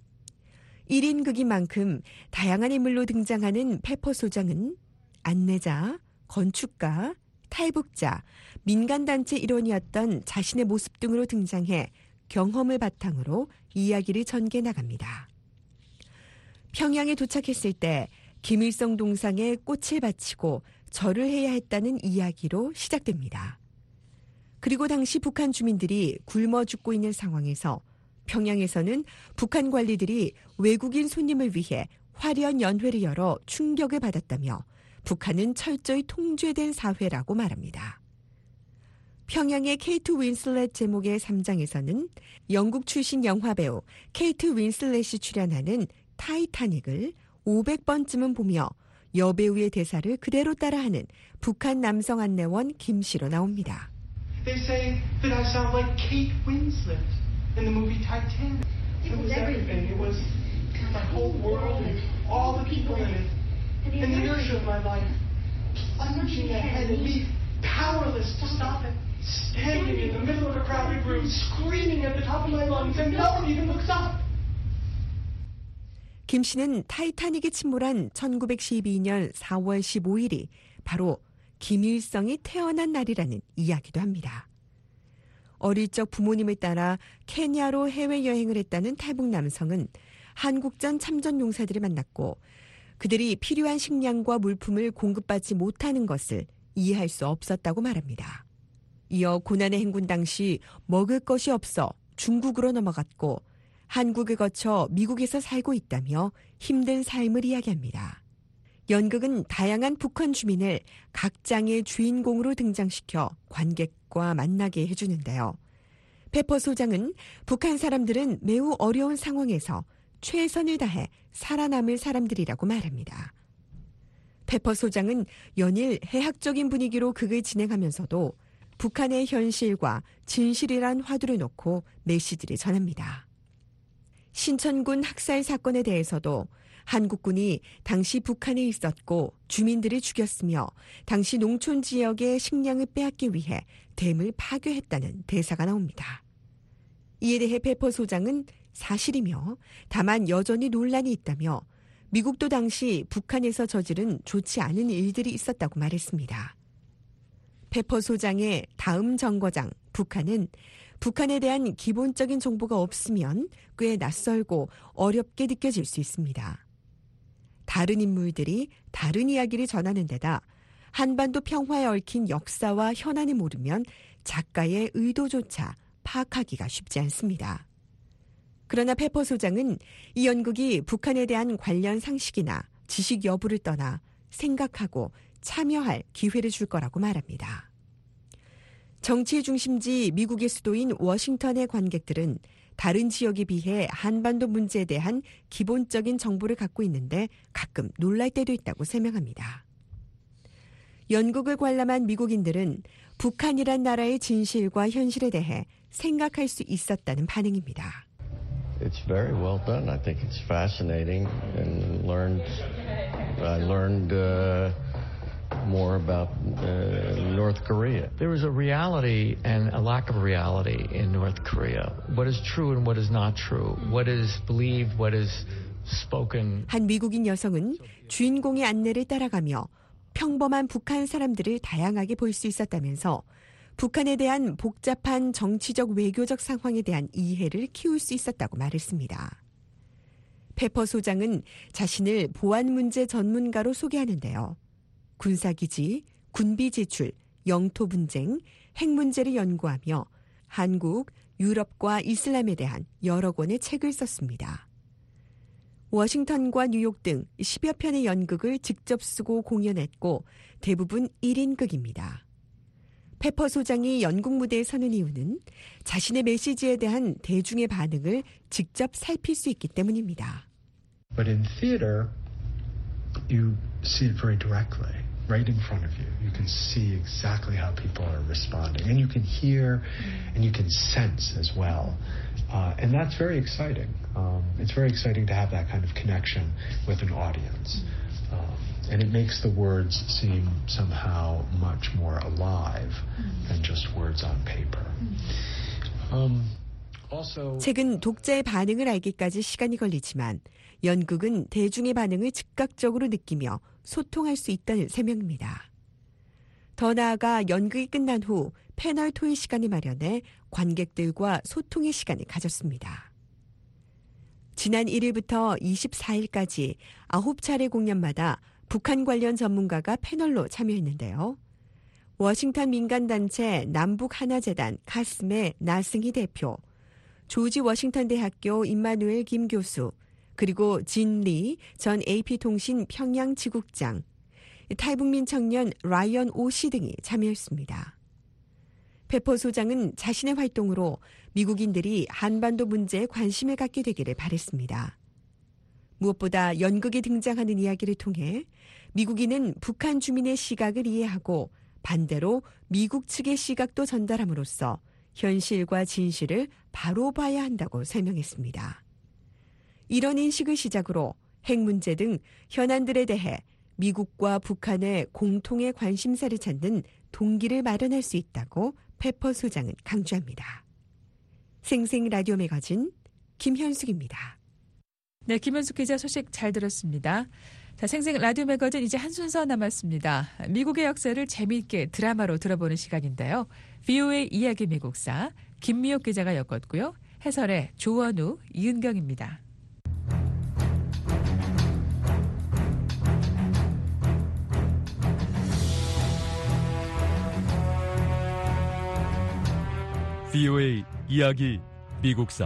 일 인 극인 만큼 다양한 인물로 등장하는 페퍼 소장은 안내자, 건축가, 탈북자, 민간단체 일원이었던 자신의 모습 등으로 등장해 경험을 바탕으로 이야기를 전개 나갑니다. 평양에 도착했을 때 김일성 동상에 꽃을 바치고 절을 해야 했다는 이야기로 시작됩니다. 그리고 당시 북한 주민들이 굶어 죽고 있는 상황에서 평양에서는 북한 관리들이 외국인 손님을 위해 화려한 연회를 열어 충격을 받았다며 북한은 철저히 통제된 사회라고 말합니다. 평양의 케이트 윈슬렛 제목의 삼 장에서는 영국 출신 영화배우 케이트 윈슬렛이 출연하는 타이타닉을 오백 번쯤은 보며 여배우의 대사를 그대로 따라하는 북한 남성 안내원 김 씨로 나옵니다. They say that I sound like Kate Winslet in the movie Titanic. It was everything. It was my whole world and all the people in it. And the inertia of my life. Lunging ahead and me powerless to stop it. Standing in the middle of a crowded room, screaming at the top of my lungs, and no one even looks up. 김 씨는 타이타닉이 침몰한 천구백십이 년 사월 십오일이 바로 김일성이 태어난 날이라는 이야기도 합니다. 어릴 적 부모님을 따라 케냐로 해외여행을 했다는 탈북 남성은 한국전 참전 용사들을 만났고 그들이 필요한 식량과 물품을 공급받지 못하는 것을 이해할 수 없었다고 말합니다. 이어 고난의 행군 당시 먹을 것이 없어 중국으로 넘어갔고 한국을 거쳐 미국에서 살고 있다며 힘든 삶을 이야기합니다. 연극은 다양한 북한 주민을 각 장의 주인공으로 등장시켜 관객과 만나게 해주는데요. 페퍼 소장은 북한 사람들은 매우 어려운 상황에서 최선을 다해 살아남을 사람들이라고 말합니다. 페퍼 소장은 연일 해학적인 분위기로 극을 진행하면서도 북한의 현실과 진실이란 화두를 놓고 메시지를 전합니다. 신천군 학살 사건에 대해서도 한국군이 당시 북한에 있었고 주민들을 죽였으며 당시 농촌 지역의 식량을 빼앗기 위해 댐을 파괴했다는 대사가 나옵니다. 이에 대해 페퍼 소장은 사실이며 다만 여전히 논란이 있다며 미국도 당시 북한에서 저지른 좋지 않은 일들이 있었다고 말했습니다. 페퍼 소장의 다음 정거장 북한은 북한에 대한 기본적인 정보가 없으면 꽤 낯설고 어렵게 느껴질 수 있습니다. 다른 인물들이 다른 이야기를 전하는 데다 한반도 평화에 얽힌 역사와 현안을 모르면 작가의 의도조차 파악하기가 쉽지 않습니다. 그러나 페퍼 소장은 이 연극이 북한에 대한 관련 상식이나 지식 여부를 떠나 생각하고 참여할 기회를 줄 거라고 말합니다. 정치의 중심지 미국의 수도인 워싱턴의 관객들은 다른 지역에 비해 한반도 문제에 대한 기본적인 정보를 갖고 있는데 가끔 놀랄 때도 있다고 설명합니다. 연극을 관람한 미국인들은 북한이란 나라의 진실과 현실에 대해 생각할 수 있었다는 반응입니다. It's very well done. I think it's fascinating and learned I learned uh, more about uh, North Korea. There is a reality and a lack of reality in North Korea. What is true and what is not true. What is believed, what is spoken. 한 미국인 여성은 주인공의 안내를 따라가며 평범한 북한 사람들을 다양하게 볼 수 있었다면서 북한에 대한 복잡한 정치적 외교적 상황에 대한 이해를 키울 수 있었다고 말했습니다. 페퍼 소장은 자신을 보안 문제 전문가로 소개하는데요. 군사기지, 군비 지출, 영토 분쟁, 핵 문제를 연구하며 한국, 유럽과 이슬람에 대한 여러 권의 책을 썼습니다. 워싱턴과 뉴욕 등 십여 편의 연극을 직접 쓰고 공연했고 대부분 일 인극입니다. 페퍼 소장이 연극 무대에 서는 이유는 자신의 메시지에 대한 대중의 반응을 직접 살필 수 있기 때문입니다. But in theater, you see it very directly, right in front of you. You can see exactly how people are responding, and you can hear, and you can sense as well. Uh, and that's very exciting. Um, it's very exciting to have that kind of connection with an audience. Um, and it makes the words seem somehow much more alive than just words on paper. Um, also, 책은 독자의 반응을 알기까지 시간이 걸리지만 연극은 대중의 반응을 즉각적으로 느끼며 소통할 수 있다는 설명입니다. 더 나아가 연극이 끝난 후 패널 토의 시간을 마련해 관객들과 소통의 시간을 가졌습니다. 지난 일 일부터 이십사 일까지 아홉 차례 공연마다 북한 관련 전문가가 패널로 참여했는데요. 워싱턴 민간단체 남북하나재단 카스메 나승희 대표, 조지 워싱턴 대학교 임마누엘 김 교수, 그리고 진 리 전 에이피통신 평양 지국장, 탈북민 청년 라이언 오 씨 등이 참여했습니다. 페퍼 소장은 자신의 활동으로 미국인들이 한반도 문제에 관심을 갖게 되기를 바랬습니다. 무엇보다 연극에 등장하는 이야기를 통해 미국인은 북한 주민의 시각을 이해하고 반대로 미국 측의 시각도 전달함으로써 현실과 진실을 바로 봐야 한다고 설명했습니다. 이런 인식을 시작으로 핵 문제 등 현안들에 대해 미국과 북한의 공통의 관심사를 찾는 동기를 마련할 수 있다고 페퍼 소장은 강조합니다. 생생 라디오 매거진 김현숙입니다. 네, 김현숙 기자 소식 잘 들었습니다. 자, 생생 라디오 매거진 이제 한 순서 남았습니다. 미국의 역사를 재미있게 드라마로 들어보는 시간인데요. 브이오에이 이야기 미국사 김미옥 기자가 엮었고요. 해설의 조원우, 이은경입니다. 브이오에이 이야기 미국사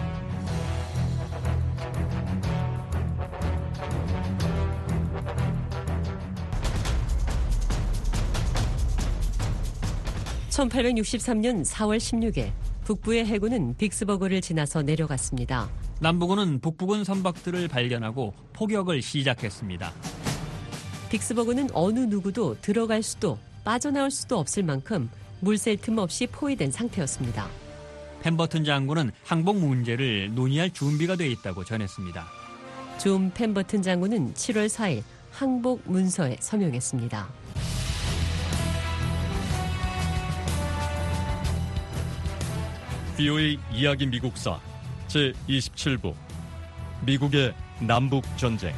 천팔백육십삼 년 사월 십육일 북부의 해군은 빅스버그를 지나서 내려갔습니다. 남부군은 북부군 선박들을 발견하고 포격을 시작했습니다. 빅스버그는 어느 누구도 들어갈 수도 빠져나올 수도 없을 만큼 물샐 틈 없이 포위된 상태였습니다. 펜버튼 장군은 항복 문제를 논의할 준비가 돼 있다고 전했습니다. 존 펜버튼 장군은 칠월 사일 항복 문서에 서명했습니다. 브이오에이 이야기 미국사 제이십칠 부 미국의 남북전쟁.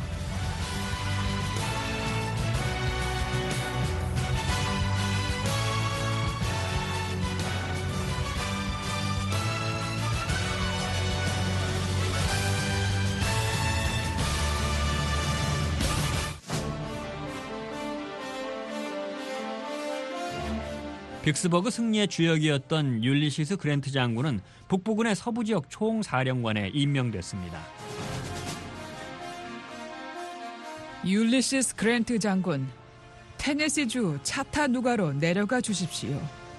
빅스버그 승리의 주역이었던 율리시스 그랜트 장군은 북부군의 서부지역 총사령관에 임명됐습니다. 율리시스 그랜트 장군, 테네시주 차타누가로 내려가 주십시오.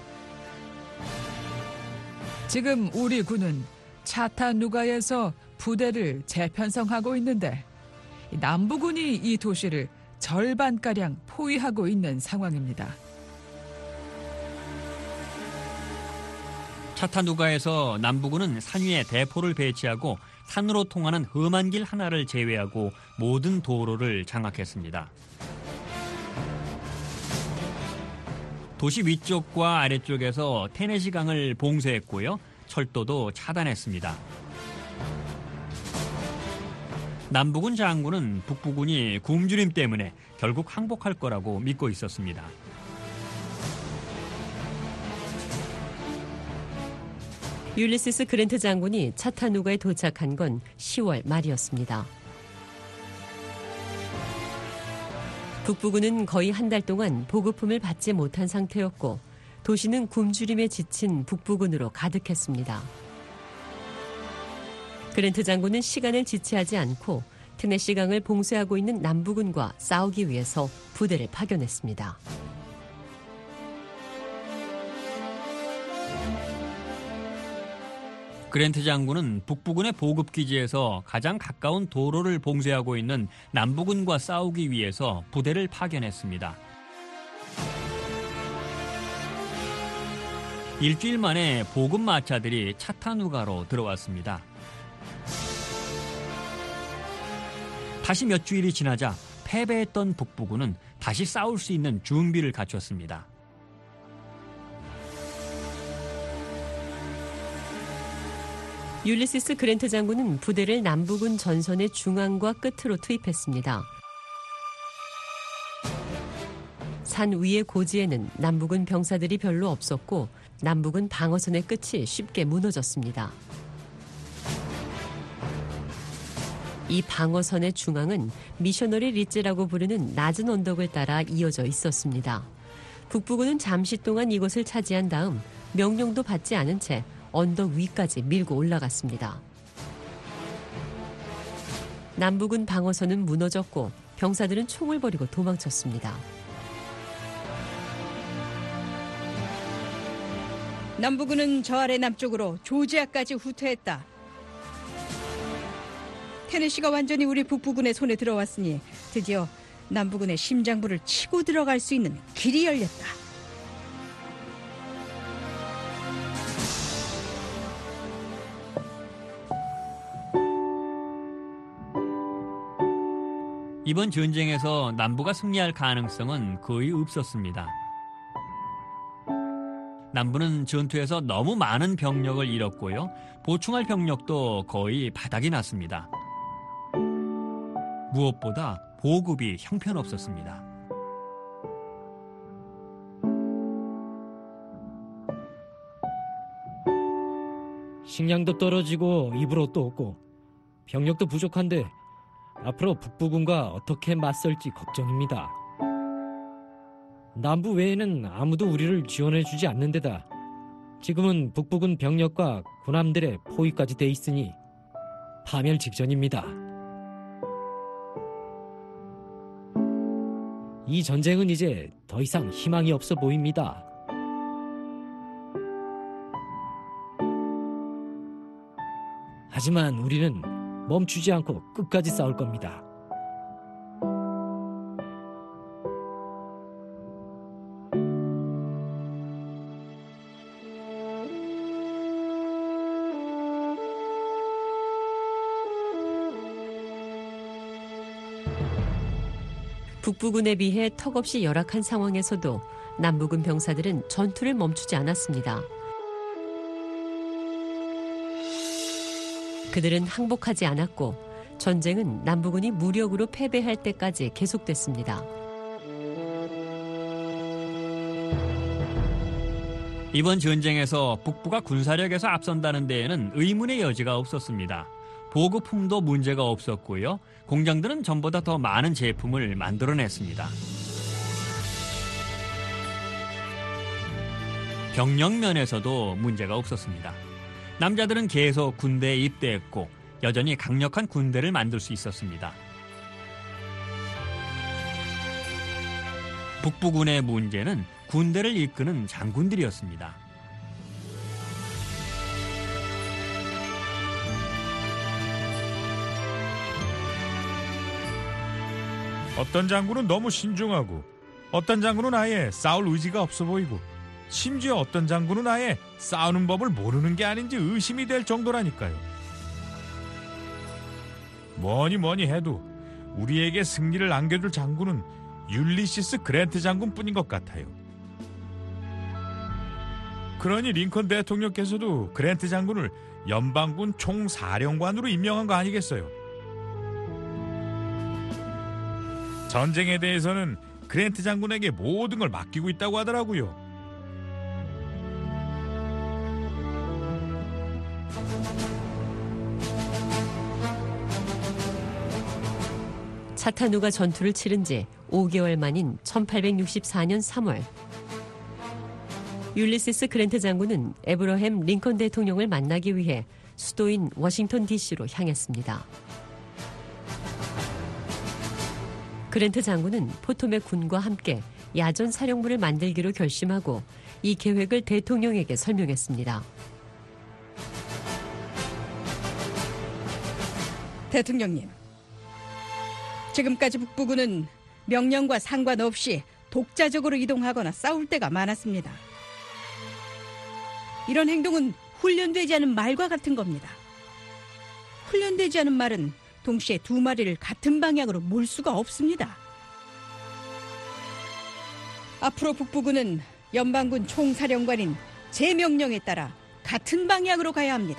지금 우리 군은 차타누가에서 부대를 재편성하고 있는데 남부군이 이 도시를 절반가량 포위하고 있는 상황입니다. 차타누가에서 남부군은 산 위에 대포를 배치하고 산으로 통하는 험한 길 하나를 제외하고 모든 도로를 장악했습니다. 도시 위쪽과 아래쪽에서 테네시 강을 봉쇄했고요. 철도도 차단했습니다. 남부군 장군은 북부군이 굶주림 때문에 결국 항복할 거라고 믿고 있었습니다. 율리시스 그랜트 장군이 차타누가에 도착한 건 시월 말이었습니다. 북부군은 거의 한 달 동안 보급품을 받지 못한 상태였고 도시는 굶주림에 지친 북부군으로 가득했습니다. 그랜트 장군은 시간을 지체하지 않고 테네시강을 봉쇄하고 있는 남부군과 싸우기 위해서 부대를 파견했습니다. 그랜트 장군은 북부군의 보급기지에서 가장 가까운 도로를 봉쇄하고 있는 남부군과 싸우기 위해서 부대를 파견했습니다. 일주일 만에 보급 마차들이 차타누가로 들어왔습니다. 다시 몇 주일이 지나자 패배했던 북부군은 다시 싸울 수 있는 준비를 갖췄습니다. 율리시스 그랜트 장군은 부대를 남부군 전선의 중앙과 끝으로 투입했습니다. 산 위의 고지에는 남부군 병사들이 별로 없었고 남부군 방어선의 끝이 쉽게 무너졌습니다. 이 방어선의 중앙은 미셔너리 리지라고 부르는 낮은 언덕을 따라 이어져 있었습니다. 북부군은 잠시 동안 이곳을 차지한 다음 명령도 받지 않은 채 언덕 위까지 밀고 올라갔습니다. 남부군 방어선은 무너졌고 병사들은 총을 버리고 도망쳤습니다. 남부군은 저 아래 남쪽으로 조지아까지 후퇴했다. 테네시가 완전히 우리 북부군의 손에 들어왔으니 드디어 남부군의 심장부를 치고 들어갈 수 있는 길이 열렸다. 이번 전쟁에서 남부가 승리할 가능성은 거의 없었습니다. 남부는 전투에서 너무 많은 병력을 잃었고요. 보충할 병력도 거의 바닥이 났습니다. 무엇보다 보급이 형편없었습니다. 식량도 떨어지고 입을 옷도 없고 병력도 부족한데 앞으로 북부군과 어떻게 맞설지 걱정입니다. 남부 외에는 아무도 우리를 지원해주지 않는 데다 지금은 북부군 병력과 군함들의 포위까지 돼 있으니 파멸 직전입니다. 이 전쟁은 이제 더 이상 희망이 없어 보입니다. 하지만 우리는 멈추지 않고 끝까지 싸울 겁니다. 북부군에 비해 턱없이 열악한 상황에서도 남부군 병사들은 전투를 멈추지 않았습니다. 그들은 항복하지 않았고 전쟁은 남부군이 무력으로 패배할 때까지 계속됐습니다. 이번 전쟁에서 북부가 군사력에서 앞선다는 데에는 의문의 여지가 없었습니다. 보급품도 문제가 없었고요. 공장들은 전보다 더 많은 제품을 만들어냈습니다. 병력 면에서도 문제가 없었습니다. 남자들은 계속 군대에 입대했고 여전히 강력한 군대를 만들 수 있었습니다. 북부군의 문제는 군대를 이끄는 장군들이었습니다. 어떤 장군은 너무 신중하고 어떤 장군은 아예 싸울 의지가 없어 보이고 심지어 어떤 장군은 아예 싸우는 법을 모르는 게 아닌지 의심이 될 정도라니까요. 뭐니 뭐니 해도 우리에게 승리를 안겨줄 장군은 율리시스 그랜트 장군뿐인 것 같아요. 그러니 링컨 대통령께서도 그랜트 장군을 연방군 총사령관으로 임명한 거 아니겠어요? 전쟁에 대해서는 그랜트 장군에게 모든 걸 맡기고 있다고 하더라고요. 차타누가 전투를 치른 지 오 개월 만인 천팔백육십사 년 삼월 율리시스 그랜트 장군은 에브러햄 링컨 대통령을 만나기 위해 수도인 워싱턴 디씨로 향했습니다. 그랜트 장군은 포토맥 군과 함께 야전 사령부를 만들기로 결심하고 이 계획을 대통령에게 설명했습니다. 대통령님, 지금까지 북부군은 명령과 상관없이 독자적으로 이동하거나 싸울 때가 많았습니다. 이런 행동은 훈련되지 않은 말과 같은 겁니다. 훈련되지 않은 말은 동시에 두 마리를 같은 방향으로 몰 수가 없습니다. 앞으로 북부군은 연방군 총사령관인 제 명령에 따라 같은 방향으로 가야 합니다.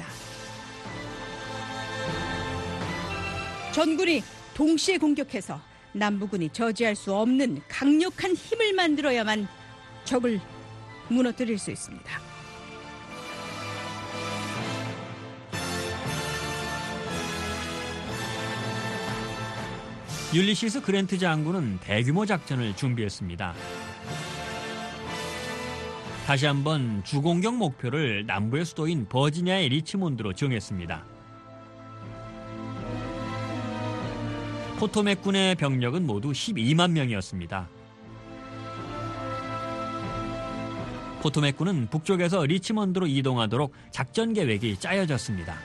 전군이 동시에 공격해서 남부군이 저지할 수 없는 강력한 힘을 만들어야만 적을 무너뜨릴 수 있습니다. 율리시스 그랜트 장군은 대규모 작전을 준비했습니다. 다시 한번 주공격 목표를 남부의 수도인 버지니아의 리치몬드로 정했습니다. 포토맥군의 병력은 모두 십이만 명이었습니다. 포토맥군은 북쪽에서 리치몬드로 이동하도록 작전 계획이 짜여졌습니다.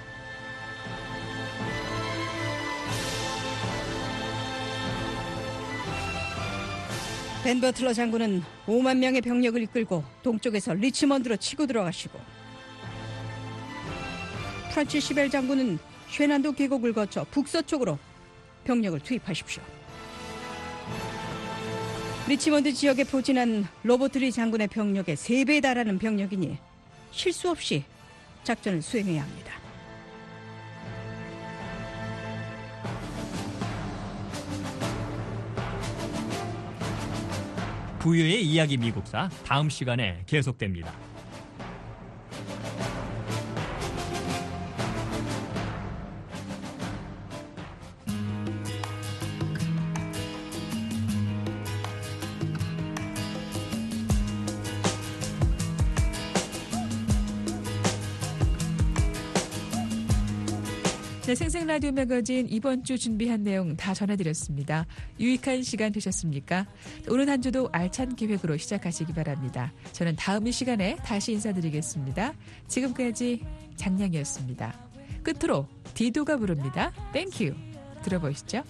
벤 버틀러 장군은 오만 명의 병력을 이끌고 동쪽에서 리치먼드로 치고 들어가시고, 프란치 시벨 장군은 쉐난도 계곡을 거쳐 북서쪽으로 병력을 투입하십시오. 리치먼드 지역에 포진한 로버트리 장군의 병력의 세 배에 달하는 병력이니 실수 없이 작전을 수행해야 합니다. 부유의 이야기 미국사, 다음 시간에 계속됩니다. 네, 생생라디오 매거진 이번 주 준비한 내용 다 전해드렸습니다. 유익한 시간 되셨습니까? 오늘 한 주도 알찬 기획으로 시작하시기 바랍니다. 저는 다음 이 시간에 다시 인사드리겠습니다. 지금까지 장량이었습니다. 끝으로 디도가 부릅니다. 땡큐 들어보시죠.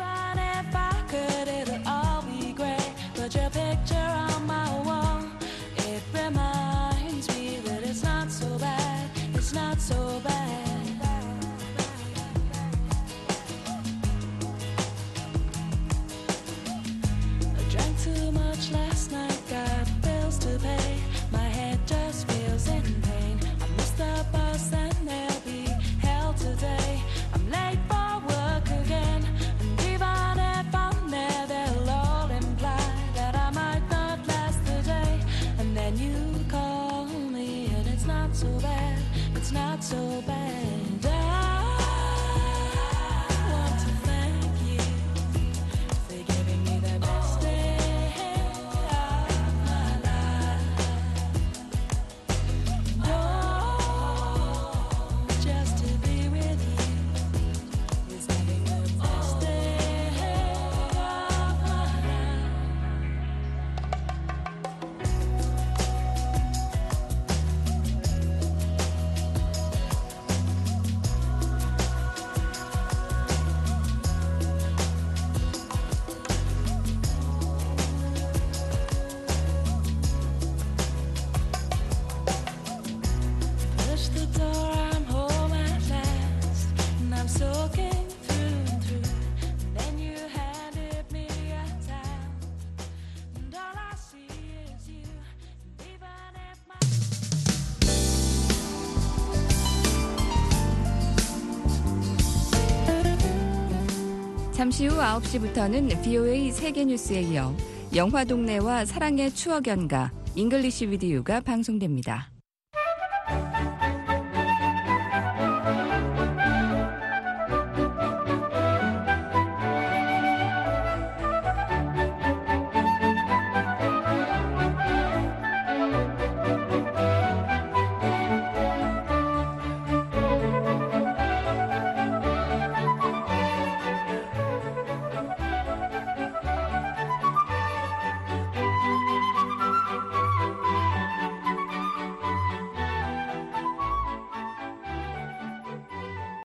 잠시 후 아홉 시부터는 비오에이 세계뉴스에 이어 영화동네와 사랑의 추억 연가 잉글리시 위드 유가 방송됩니다.